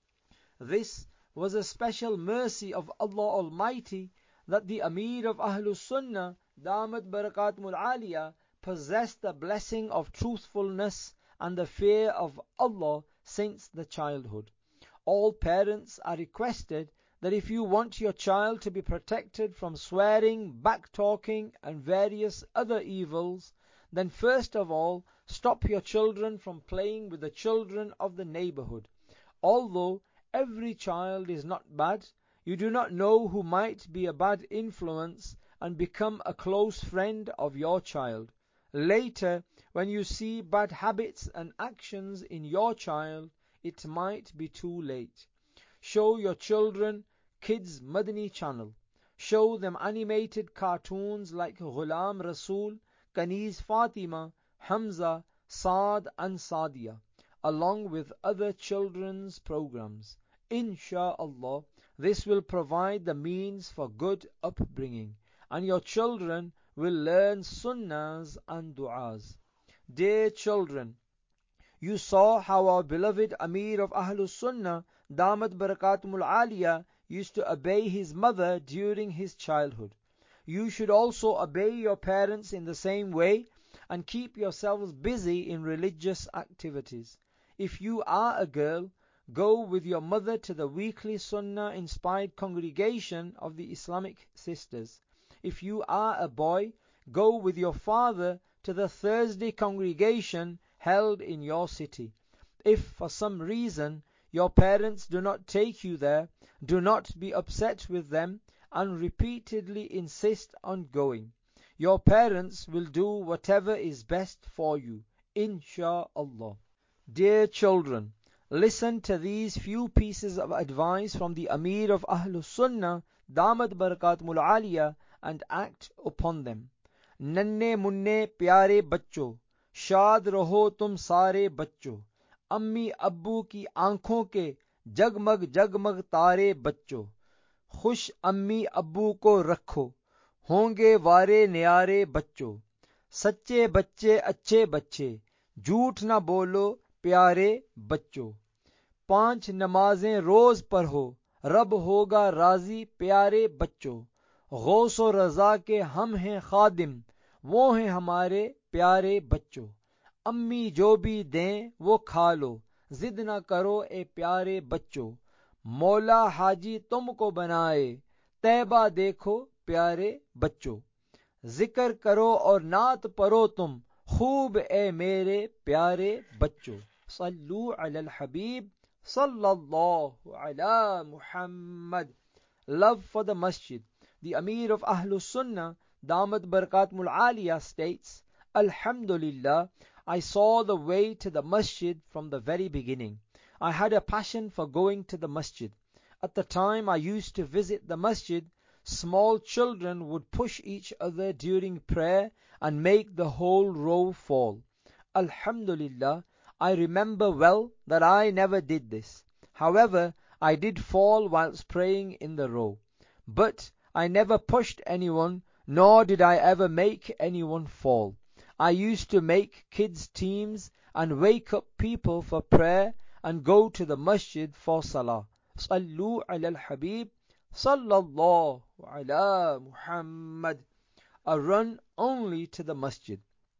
A: This was a special mercy of Allah Almighty that the Amir of Ahlus Sunnah, Damat Barakatumul Aliyah, possessed the blessing of truthfulness and the fear of Allah since the childhood. All parents are requested that if you want your child to be protected from swearing, back-talking and various other evils, then first of all, stop your children from playing with the children of the neighborhood. Although every child is not bad, you do not know who might be a bad influence and become a close friend of your child. Later, when you see bad habits and actions in your child, it might be too late. Show your children Kids Madani channel. Show them animated cartoons like Ghulam Rasool, Kaniz Fatima, Hamza, Saad and Sadia, along with other children's programs. Insha'Allah, This will provide the means for good upbringing, and your children will learn sunnahs and du'as. Dear children, you saw how our beloved Amir of Ahlus Sunnah, Damat Barakatumul Aliyah, used to obey his mother during his childhood. You should also obey your parents in the same way and keep yourselves busy in religious activities. If you are a girl, go with your mother to the weekly Sunnah-inspired congregation of the Islamic Sisters. If you are a boy, go with your father to the Thursday congregation held in your city. If for some reason your parents do not take you there, do not be upset with them and repeatedly insist on going. Your parents will do whatever is best for you, insha'Allah. Dear children, listen to these few pieces of advice from the Amir of Ahlus Sunnah, Damat Barakatumul Aliyah, and act upon them. Nanne munne pyare bachcho, शाद रहो तुम सारे बच्चों, अम्मी अब्बू की आंखों के जगमग जगमग तारे बच्चों, खुश अम्मी अब्बू को रखो, होंगे वारे न्यारे बच्चों, सच्चे बच्चे अच्छे बच्चे, झूठ ना बोलो प्यारे बच्चों, 5 नमाजें रोज पढ़ो, रब होगा राजी प्यारे बच्चों, गौस और रजा के हम हैं खादिम, वो हैं हमारे प्यारे बच्चों, अम्मी जो भी दें वो खा लो, जिद ना करो ए प्यारे बच्चों, मौला हाजी तुमको बनाए, तैबा देखो प्यारे बच्चों, जिक्र करो और नात पढ़ो तुम, खूब ए मेरे प्यारे बच्चों. सल्लू अलल हबीब sallallahu ala Muhammad. Love for the masjid. The Amir of Ahlus Sunnah, Damat Barakatumul Aliyah, states, Alhamdulillah, I saw the way to the masjid from the very beginning. I had a passion for going to the masjid. At the time I used to visit the masjid, small children would push each other during prayer and make the whole row fall. Alhamdulillah, I remember well that I never did this. However, I did fall whilst praying in the row. But I never pushed anyone, nor did I ever make anyone fall. I used to make kids' teams and wake up people for prayer and go to the masjid for salah. Sallu ala al-Habib sallallahu ala Muhammad. A run only to the masjid.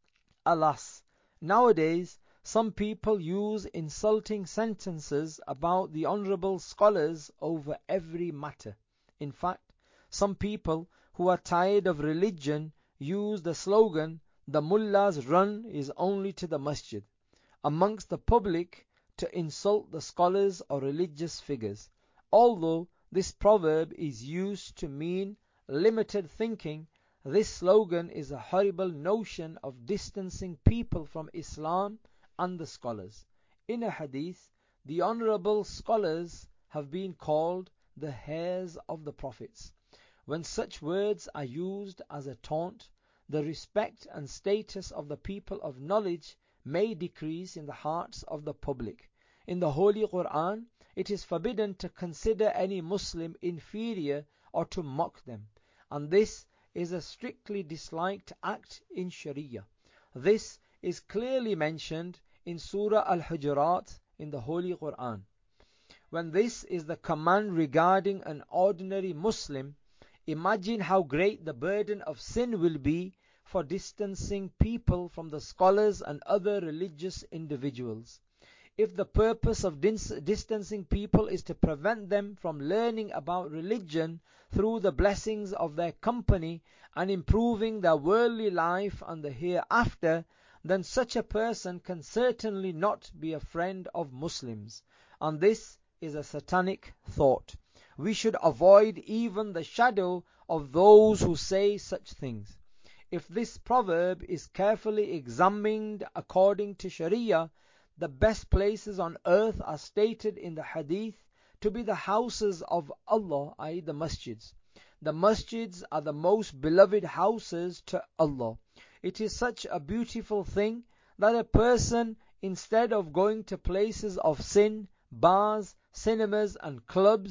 A: Alas, nowadays some people use insulting sentences about the honorable scholars over every matter. In fact, some people who are tired of religion use the slogan, the mullah's run is only to the masjid, amongst the public to insult the scholars or religious figures. Although this proverb is used to mean limited thinking, this slogan is a horrible notion of distancing people from Islam and the scholars. In a hadith, the honorable scholars have been called the heirs of the prophets. When such words are used as a taunt, the respect and status of the people of knowledge may decrease in the hearts of the public. In the Holy Quran, it is forbidden to consider any Muslim inferior or to mock them, and this is a strictly disliked act in Sharia. This is clearly mentioned in Surah Al-Hujurat in the Holy Quran. When this is the command regarding an ordinary Muslim, imagine how great the burden of sin will be for distancing people from the scholars and other religious individuals. If the purpose of distancing people is to prevent them from learning about religion through the blessings of their company and improving their worldly life and the hereafter, then such a person can certainly not be a friend of Muslims, and this is a satanic thought. We should avoid even the shadow of those who say such things. If this proverb is carefully examined according to Sharia, the best places on earth are stated in the hadith to be the houses of Allah, i.e. the masjids. The masjids are the most beloved houses to Allah. It is such a beautiful thing that a person, instead of going to places of sin, bars, cinemas and clubs,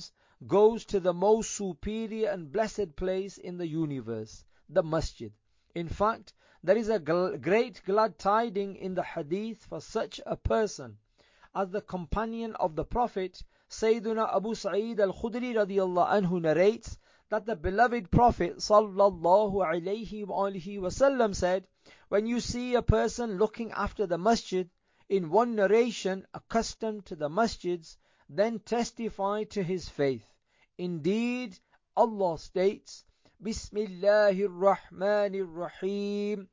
A: goes to the most superior and blessed place in the universe, the masjid. In fact, there is a great glad tiding in the hadith for such a person, as the companion of the Prophet, Sayyiduna Abu Sa'id al-Khudri radiyallahu anhu narrates that the beloved Prophet sallallahu alayhi wasallam said, when you see a person looking after the masjid, in one narration accustomed to the masjids, then testify to his faith. Indeed, Allah states, Bismillahir Rahmanir Rahim,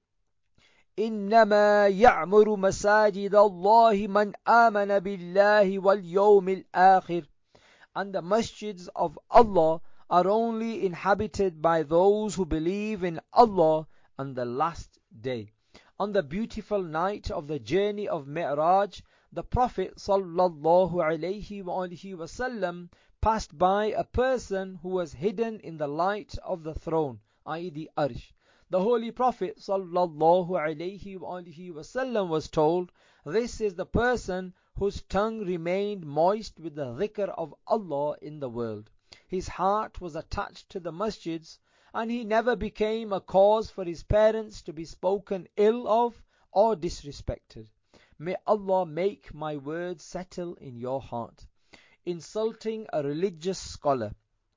A: إنما يعمر مساجد الله من آمن بالله واليوم الآخر. And the masjids of Allah are only inhabited by those who believe in Allah and the last day. On the beautiful night of the journey of Mi'raj, the Prophet sallallahu alayhi wasallam passed by a person who was hidden in the light of the throne, i.e. the Arsh. The Holy Prophet sallallahu alayhi wasallam was told, this is the person whose tongue remained moist with the dhikr of Allah in the world. His heart was attached to the masjids, and he never became a cause for his parents to be spoken ill of or disrespected. May Allah make my words settle in your heart. Insulting a religious scholar.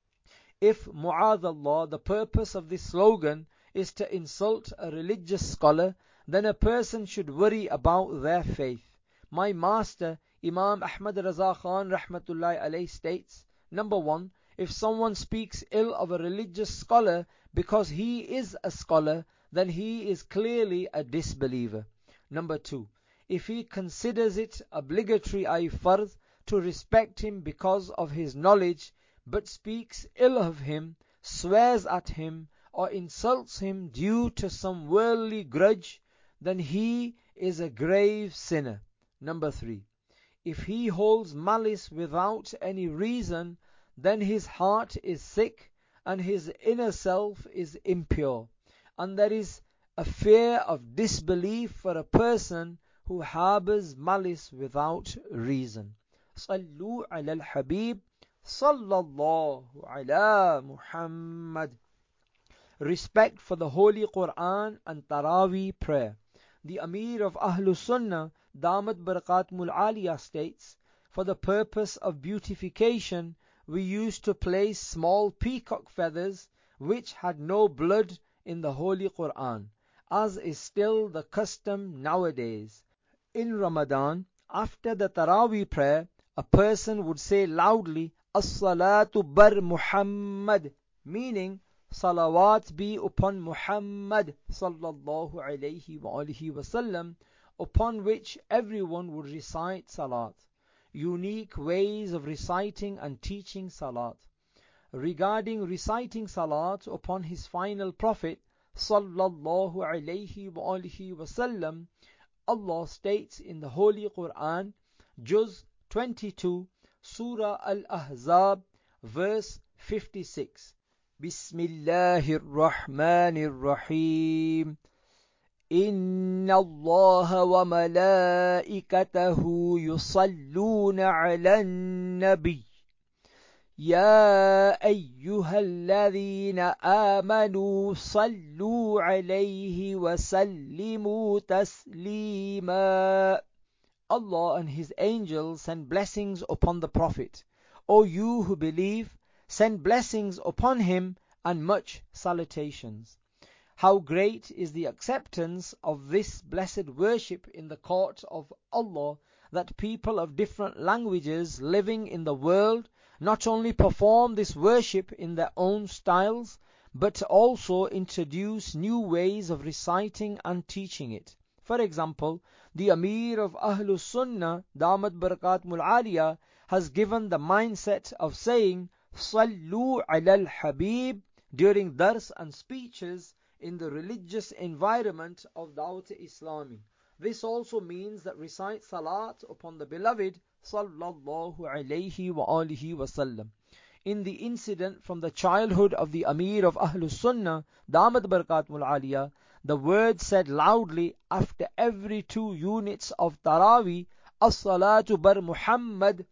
A: If, mu'adhallah, the purpose of this slogan is to insult a religious scholar, then a person should worry about their faith. My master, Imam Ahmad Raza Khan rahmatullahi alayhi states, number 1, if someone speaks ill of a religious scholar because he is a scholar, then he is clearly a disbeliever. Number 2, if he considers it obligatory, i.e. fard, to respect him because of his knowledge, but speaks ill of him, swears at him, or insults him due to some worldly grudge, then he is a grave sinner. Number 3, if he holds malice without any reason, then his heart is sick and his inner self is impure, and there is a fear of disbelief for a person who harbors malice without reason. Sallu ala al-Habib sallallahu ala Muhammad. Respect for the Holy Quran and Taraweeh prayer. The Amir of Ahlus Sunnah, Damat Barakatumul Aliyah, states, for the purpose of beautification, we used to place small peacock feathers which had no blood in the Holy Quran, as is still the custom nowadays. In Ramadan, after the Taraweeh prayer, a person would say loudly, As-salatu bar Muhammad, meaning, Salawat be upon Muhammad sallallahu alayhi wasallam, upon which everyone would recite Salat. Unique ways of reciting and teaching Salat. Regarding reciting Salat upon his final Prophet sallallahu alayhi wasallam, Allah states in the Holy Quran, Juz 22, Surah Al-Ahzab, verse 56. Bismillahir Rahmanir Rahim. Inna Allah wa malaikatahu yusalluna ala nabi. Ya ayyuhalladhina amanu sallu alayhi wa sallimu taslima. Allah and His angels send blessings upon the Prophet. O you who believe, send blessings upon him and much salutations. How great is the acceptance of this blessed worship in the court of Allah, that people of different languages living in the world not only perform this worship in their own styles, but also introduce new ways of reciting and teaching it. For example, the Amir of Ahlus Sunnah, Damat Barakatumul Aliyah, has given the mindset of saying Sallu ala al-Habib during dars and speeches in the religious environment of Dawat Islami. This also means that recite Salat upon the beloved sallallahu alayhi wa alihi wasallam. In the incident from the childhood of the Amir of Ahlus Sunnah, Damat Barakatumul Aliyah, the word said loudly after every 2 units of Taraweeh, As-salatu bar Muhammad,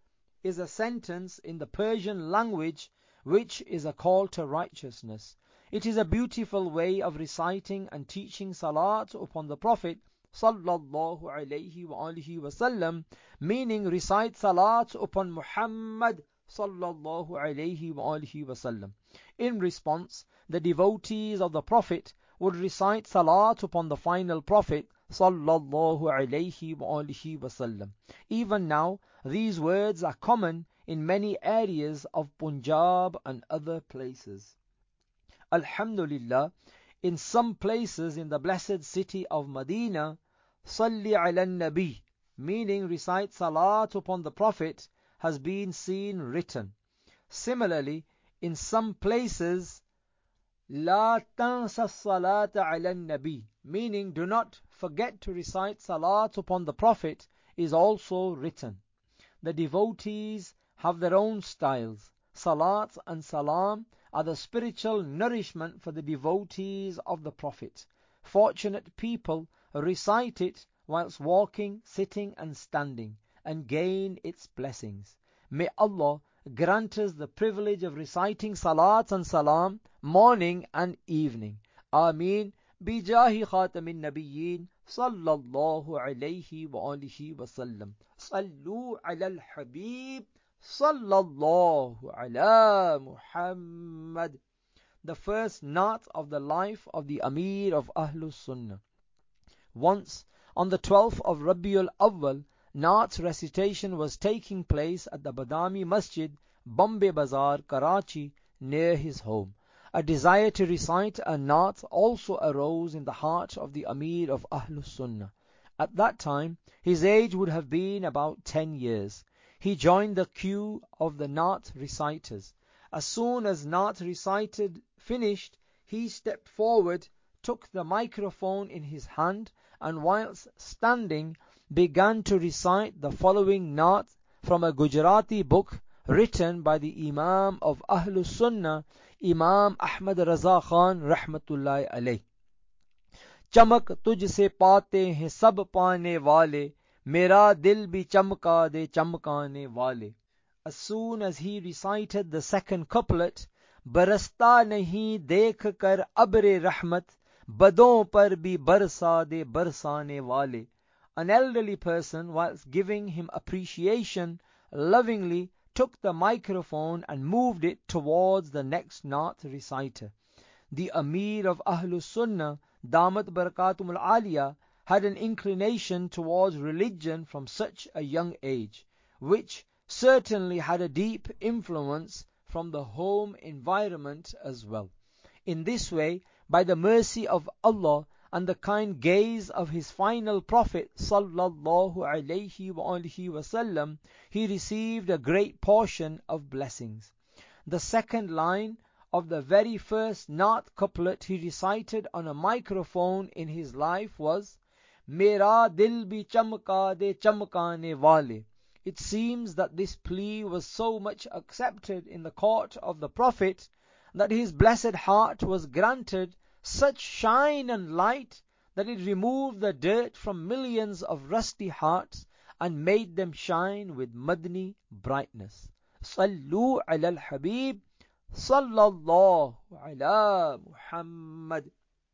A: is a sentence in the Persian language which is a call to righteousness. It is a beautiful way of reciting and teaching salat upon the Prophet sallallahu alaihi wasallam, meaning recite salat upon Muhammad sallallahu alaihi wasallam. In response, the devotees of the Prophet would recite salat upon the final Prophet sallallahu alaihi wasallam. Even now, these words are common in many areas of Punjab and other places. Alhamdulillah, in some places in the blessed city of Medina, Salli ala Nabi, meaning recite salat upon the Prophet, has been seen written. Similarly, in some places, La tansa salata ala Nabi, meaning do not forget to recite salat upon the Prophet, is also written. The devotees have their own styles. Salat and salam are the spiritual nourishment for the devotees of the Prophet. Fortunate people recite it whilst walking, sitting and standing, and gain its blessings. May Allah grant us the privilege of reciting salat and salam morning and evening. Ameen. Bijahi khatamin nabiyyin sallallahu alayhi wa alihi wa sallam. Sallu ala al-habib sallallahu ala Muhammad. The first naat of the life of the Amir of Ahlus Sunnah. Once, on the 12th of Rabiul Awwal, naat recitation was taking place at the Badami Masjid, Bombay Bazaar, Karachi, near his home. A desire to recite a naat also arose in the heart of the Amir of Ahlus Sunnah. At that time, his age would have been about 10 years. He joined the queue of the naat reciters. As soon as naat recited finished, he stepped forward, took the microphone in his hand, and whilst standing, began to recite the following naat from a Gujarati book written by the Imam of Ahlus Sunnah, Imam Ahmad Raza Khan rahmatullahi alayh. चमक तुझसे पाते हैं सब पाने वाले, मेरा दिल भी चमका दे चमकाने वाले. As soon as he recited the second couplet, बरसता नहीं देख कर अब्रे रहमत, बदों पर भी बरसा दे बरसाने वाले. An elderly person, whilst giving him appreciation, lovingly took the microphone and moved it towards the next naat reciter. The Amir of Ahlus Sunnah, Damat Barakatumul Aliyah, had an inclination towards religion from such a young age, which certainly had a deep influence from the home environment as well. In this way, by the mercy of Allah and the kind gaze of his final Prophet sallallahu alaihi wasallam, he received a great portion of blessings. The second line of the very first naat couplet he recited on a microphone in his life was, Mera dil bhi chamka de chamkane wale. It seems that this plea was so much accepted in the court of the Prophet that his blessed heart was granted such shine and light that it removed the dirt from millions of rusty hearts and made them shine with Madni brightness. Sallu ala al-Habib sallallahu ala Muhammad.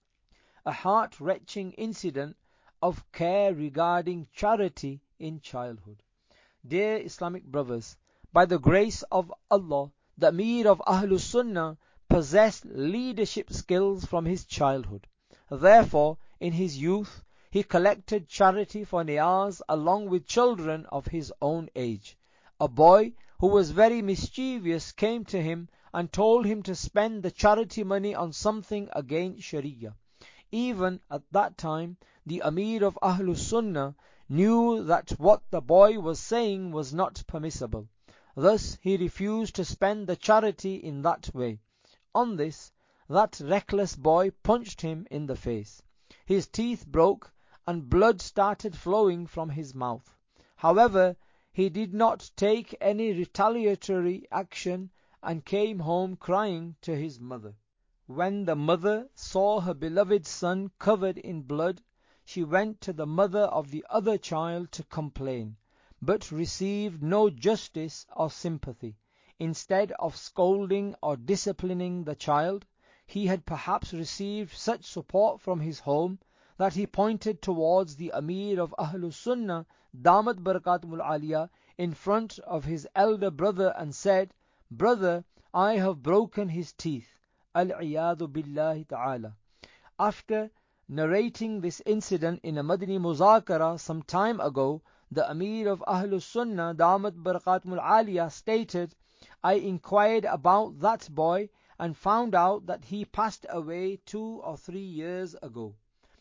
A: A heart-wrenching incident of care regarding charity in childhood. Dear Islamic brothers, by the grace of Allah, the Amir of Ahlus Sunnah possessed leadership skills from his childhood. Therefore, in his youth, he collected charity for Niyaz along with children of his own age. A boy who was very mischievous came to him and told him to spend the charity money on something against Sharia. Even at that time, the Amir of Ahlus Sunnah knew that what the boy was saying was not permissible. Thus, he refused to spend the charity in that way. On this, that reckless boy punched him in the face. His teeth broke and blood started flowing from his mouth. However, he did not take any retaliatory action and came home crying to his mother. When the mother saw her beloved son covered in blood, she went to the mother of the other child to complain. but received no justice or sympathy. Instead of scolding or disciplining the child, he had perhaps received such support from his home that he pointed towards the Amir of Ahlus Sunnah, Damat Barakatumul Aliyah, in front of his elder brother and said, "Brother, I have broken his teeth." Al-iyadu billahi ta'ala. After narrating this incident in a Madani Muzakara some time ago, the Amir of Ahlus Sunnah, Damat Barakatumul Aliyah, stated, "I inquired about that boy and found out that he passed away 2 or 3 years ago.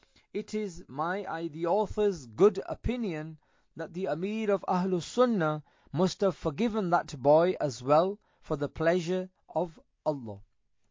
A: It is the author's good opinion that the Amir of Ahlus Sunnah must have forgiven that boy as well for the pleasure of Allah."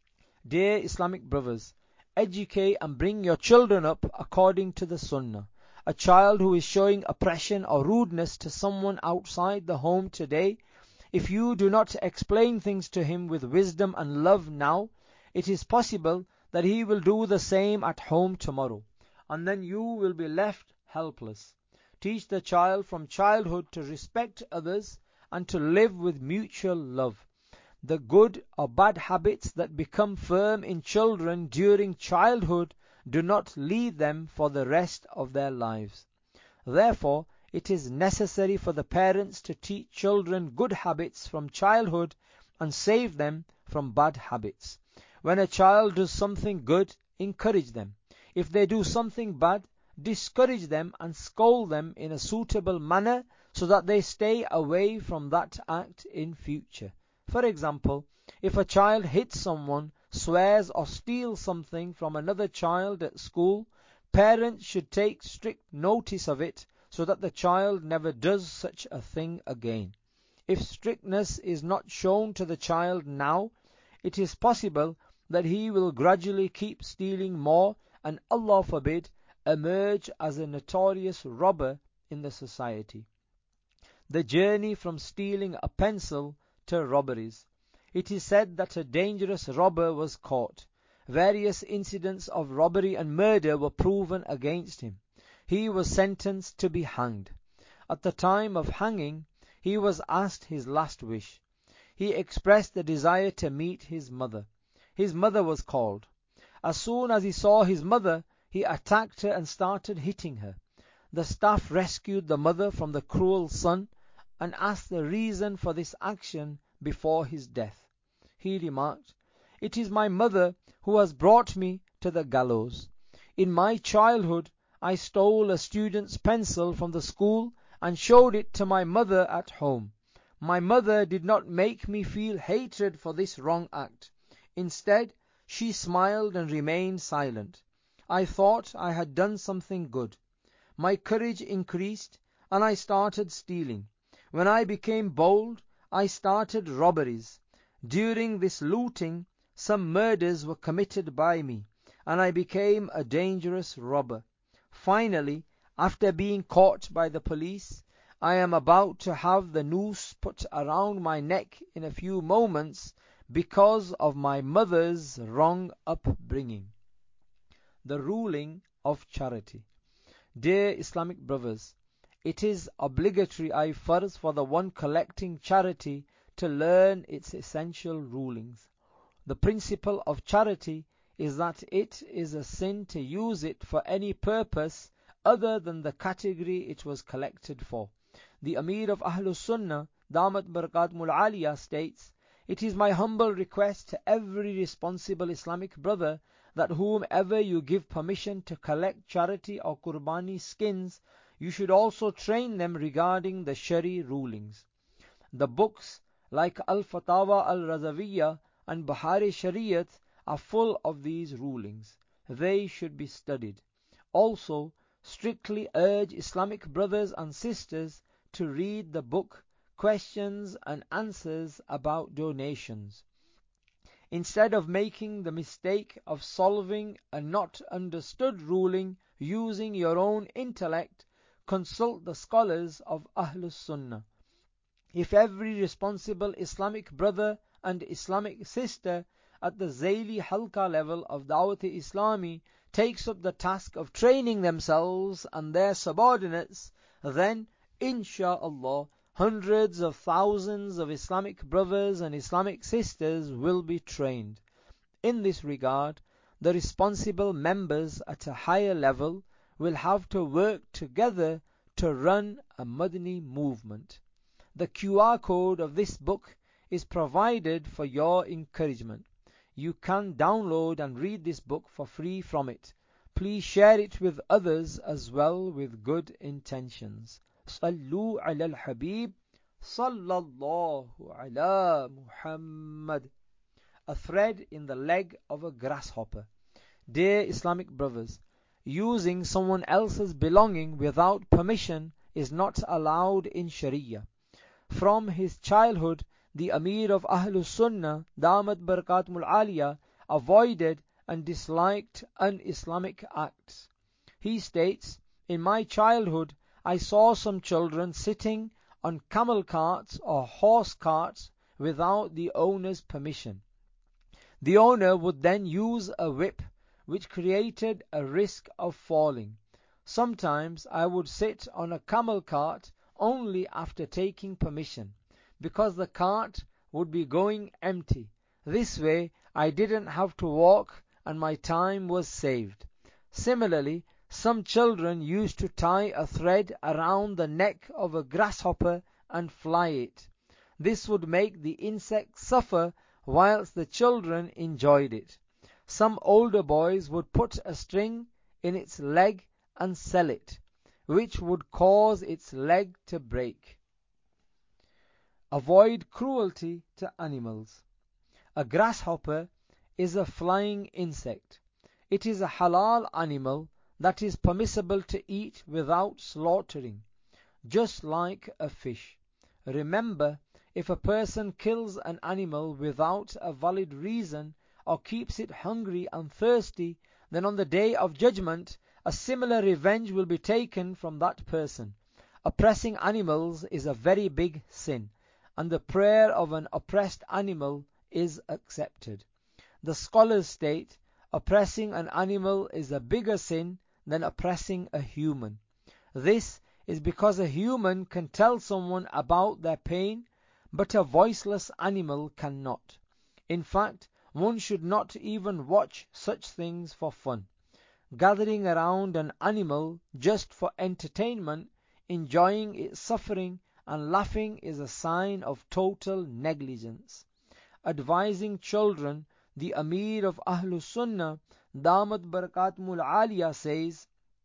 A: Dear Islamic brothers, educate and bring your children up according to the Sunnah. A child who is showing oppression or rudeness to someone outside the home today, if you do not explain things to him with wisdom and love now, it is possible that he will do the same at home tomorrow, and then you will be left helpless. Teach the child from childhood to respect others and to live with mutual love. The good or bad habits that become firm in children during childhood do not lead them for the rest of their lives. Therefore, it is necessary for the parents to teach children good habits from childhood and save them from bad habits. When a child does something good, encourage them. If they do something bad, discourage them and scold them in a suitable manner so that they stay away from that act in future. For example, if a child hits someone, swears or steals something from another child at school, parents should take strict notice of it so that the child never does such a thing again. If strictness is not shown to the child now, it is possible that he will gradually keep stealing more and, Allah forbid, emerge as a notorious robber in the society. The journey from stealing a pencil to robberies. It is said that a dangerous robber was caught. Various incidents of robbery and murder were proven against him. He was sentenced to be hanged. At the time of hanging, he was asked his last wish. He expressed the desire to meet his mother. His mother was called. As soon as he saw his mother, he attacked her and started hitting her. The staff rescued the mother from the cruel son and asked the reason for this action before his death. He remarked, "It is my mother who has brought me to the gallows. In my childhood, I stole a student's pencil from the school and showed it to my mother at home. My mother did not make me feel hatred for this wrong act. Instead, she smiled and remained silent. I thought I had done something good. My courage increased and I started stealing. When I became bold, I started robberies. During this looting, some murders were committed by me, and I became a dangerous robber. Finally, after being caught by the police, I am about to have the noose put around my neck in a few moments because of my mother's wrong upbringing." The ruling of charity. Dear Islamic brothers, it is obligatory farz for the one collecting charity to learn its essential rulings. The principle of charity is that it is a sin to use it for any purpose other than the category it was collected for. The Amir of Ahlus Sunnah, Damat Barakatumul Aliyah, states, "It is my humble request to every responsible Islamic brother that whomever you give permission to collect charity or Qurbani skins, you should also train them regarding the Shari rulings. The books like Al-Fatawa Al-Razawiyya and Bahari Shariat are full of these rulings. They should be studied. Also, strictly urge Islamic brothers and sisters to read the book Questions and Answers about Donations. Instead of making the mistake of solving a not understood ruling using your own intellect, consult the scholars of Ahlus Sunnah. If every responsible Islamic brother and Islamic sister at the Zaili Halqa level of Dawat-e-Islami takes up the task of training themselves and their subordinates, then Insha'Allah, hundreds of thousands of Islamic brothers and Islamic sisters will be trained. In this regard, the responsible members at a higher level will have to work together to run a Madani movement. The QR code of this book is provided for your encouragement. You can download and read this book for free from it. Please share it with others as well with good intentions. Sallu ala al-Habib sallallahu ala Muhammad. A thread in the leg of a grasshopper. Dear Islamic brothers, using someone else's belonging without permission is not allowed in Sharia. From his childhood, the Amir of Ahlus Sunnah, Damat Barakatumul Aliyah, avoided and disliked un-Islamic acts. He states, in my childhood, I saw some children sitting on camel carts or horse carts without the owner's permission. The owner would then use a whip, which created a risk of falling. Sometimes I would sit on a camel cart only after taking permission, because the cart would be going empty. This way I didn't have to walk and my time was saved. Similarly, some children used to tie a thread around the neck of a grasshopper and fly it. This would make the insect suffer whilst the children enjoyed it. Some older boys would put a string in its leg and sell it, which would cause its leg to break. Avoid cruelty to animals. A grasshopper is a flying insect. It is a halal animal that is permissible to eat without slaughtering, just like a fish. Remember, if a person kills an animal without a valid reason or keeps it hungry and thirsty, then on the day of judgment a similar revenge will be taken from that person. Oppressing animals is a very big sin, and the prayer of an oppressed animal is accepted. The scholars state, oppressing an animal is a bigger sin than oppressing a human. This is because a human can tell someone about their pain, but a voiceless animal cannot. In fact, one should not even watch such things for fun. Gathering around an animal just for entertainment, enjoying its suffering and laughing is a sign of total negligence. Advising children, the Amir of Ahlus Sunnah, Damat Barakatumul Aliyah says,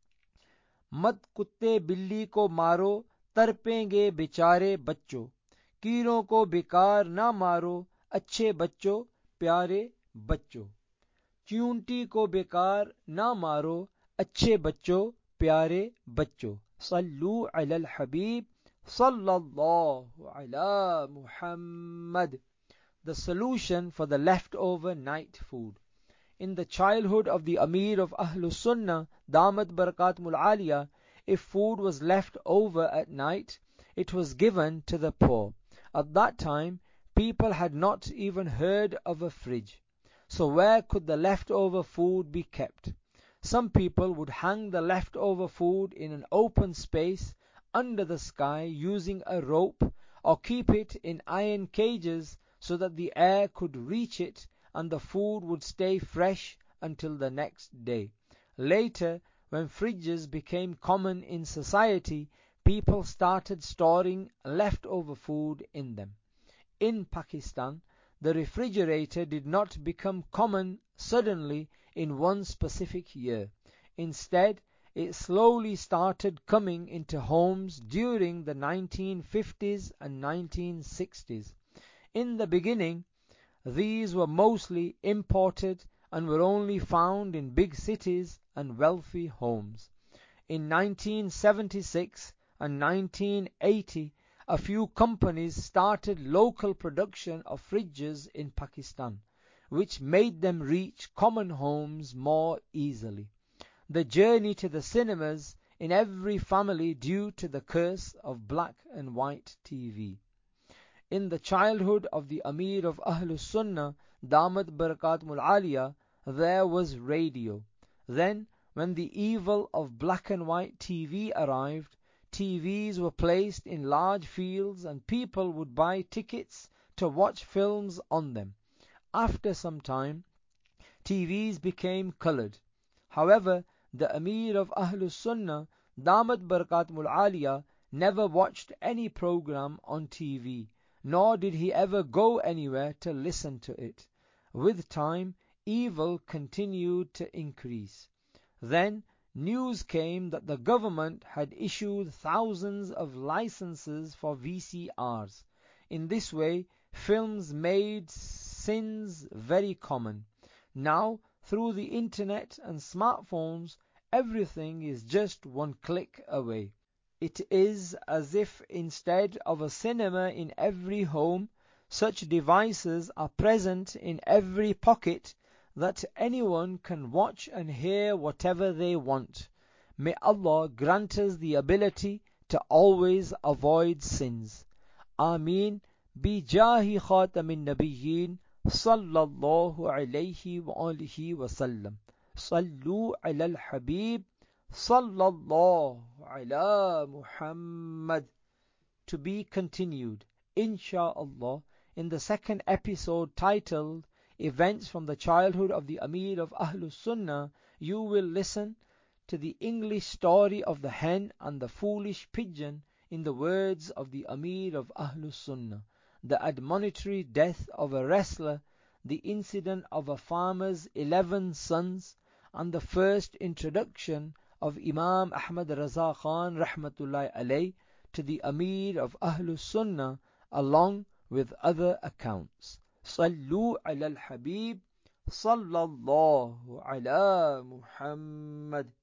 A: मत कुत्ते बिल्ली को मारो तरपेंगे बेचारे बच्चों कीड़ों को बेकार ना मारो अच्छे बच्चों प्यारे बच्चों चींटी को बेकार ना मारो अच्छे बच्चों प्यारे बच्चों सल्लू अलल हबीब सल्लल्लाहु अला Muhammad. The solution for the leftover night food. In the childhood of the Amir of Ahlus Sunnah, Damat Barakatumul Aliyah, if food was left over at night, it was given to the poor. At that time, people had not even heard of a fridge. So where could the leftover food be kept? Some people would hang the leftover food in an open space under the sky using a rope, or keep it in iron cages so that the air could reach it and the food would stay fresh until the next day. Later, when fridges became common in society, people started storing leftover food in them. In Pakistan, the refrigerator did not become common suddenly in one specific year. Instead, it slowly started coming into homes during the 1950s and 1960s. In the beginning, these were mostly imported and were only found in big cities and wealthy homes. In 1976 and 1980, a few companies started local production of fridges in Pakistan, which made them reach common homes more easily. The journey to the cinemas in every family due to the curse of black and white TV. In the childhood of the Amir of Ahlus Sunnah, Damat Barakatumul Aliyah, there was radio. Then, when the evil of black and white TV arrived, TVs were placed in large fields and people would buy tickets to watch films on them. After some time, TVs became colored. However, the Amir of Ahlus Sunnah, Damat Barakatumul Aliyah, never watched any program on TV, nor did he ever go anywhere to listen to it. With time, evil continued to increase. Then news came that the government had issued thousands of licenses for VCRs. In this way, films made sins very common. Now, through the internet and smartphones, everything is just one click away. It is as if instead of a cinema in every home, such devices are present in every pocket that anyone can watch and hear whatever they want. May Allah grant us the ability to always avoid sins. Ameen. Bijahi khatamin nabiyyin sallallahu alayhi wa alihi wa sallam. Sallu ala al-habib sallallahu ala Muhammad. To be continued, insha'Allah, in the second episode titled Events from the Childhood of the Amir of Ahlus Sunnah. You will listen to the English story of the hen and the foolish pigeon in the words of the Amir of Ahlus Sunnah, the admonitory death of a wrestler, the incident of a farmer's 11 sons, and the first introduction of Imam Ahmad Raza Khan rahmatullahi alayh to the Amir of Ahlus Sunnah, along with other accounts. Sallu ala al-Habib sallallahu ala Muhammad.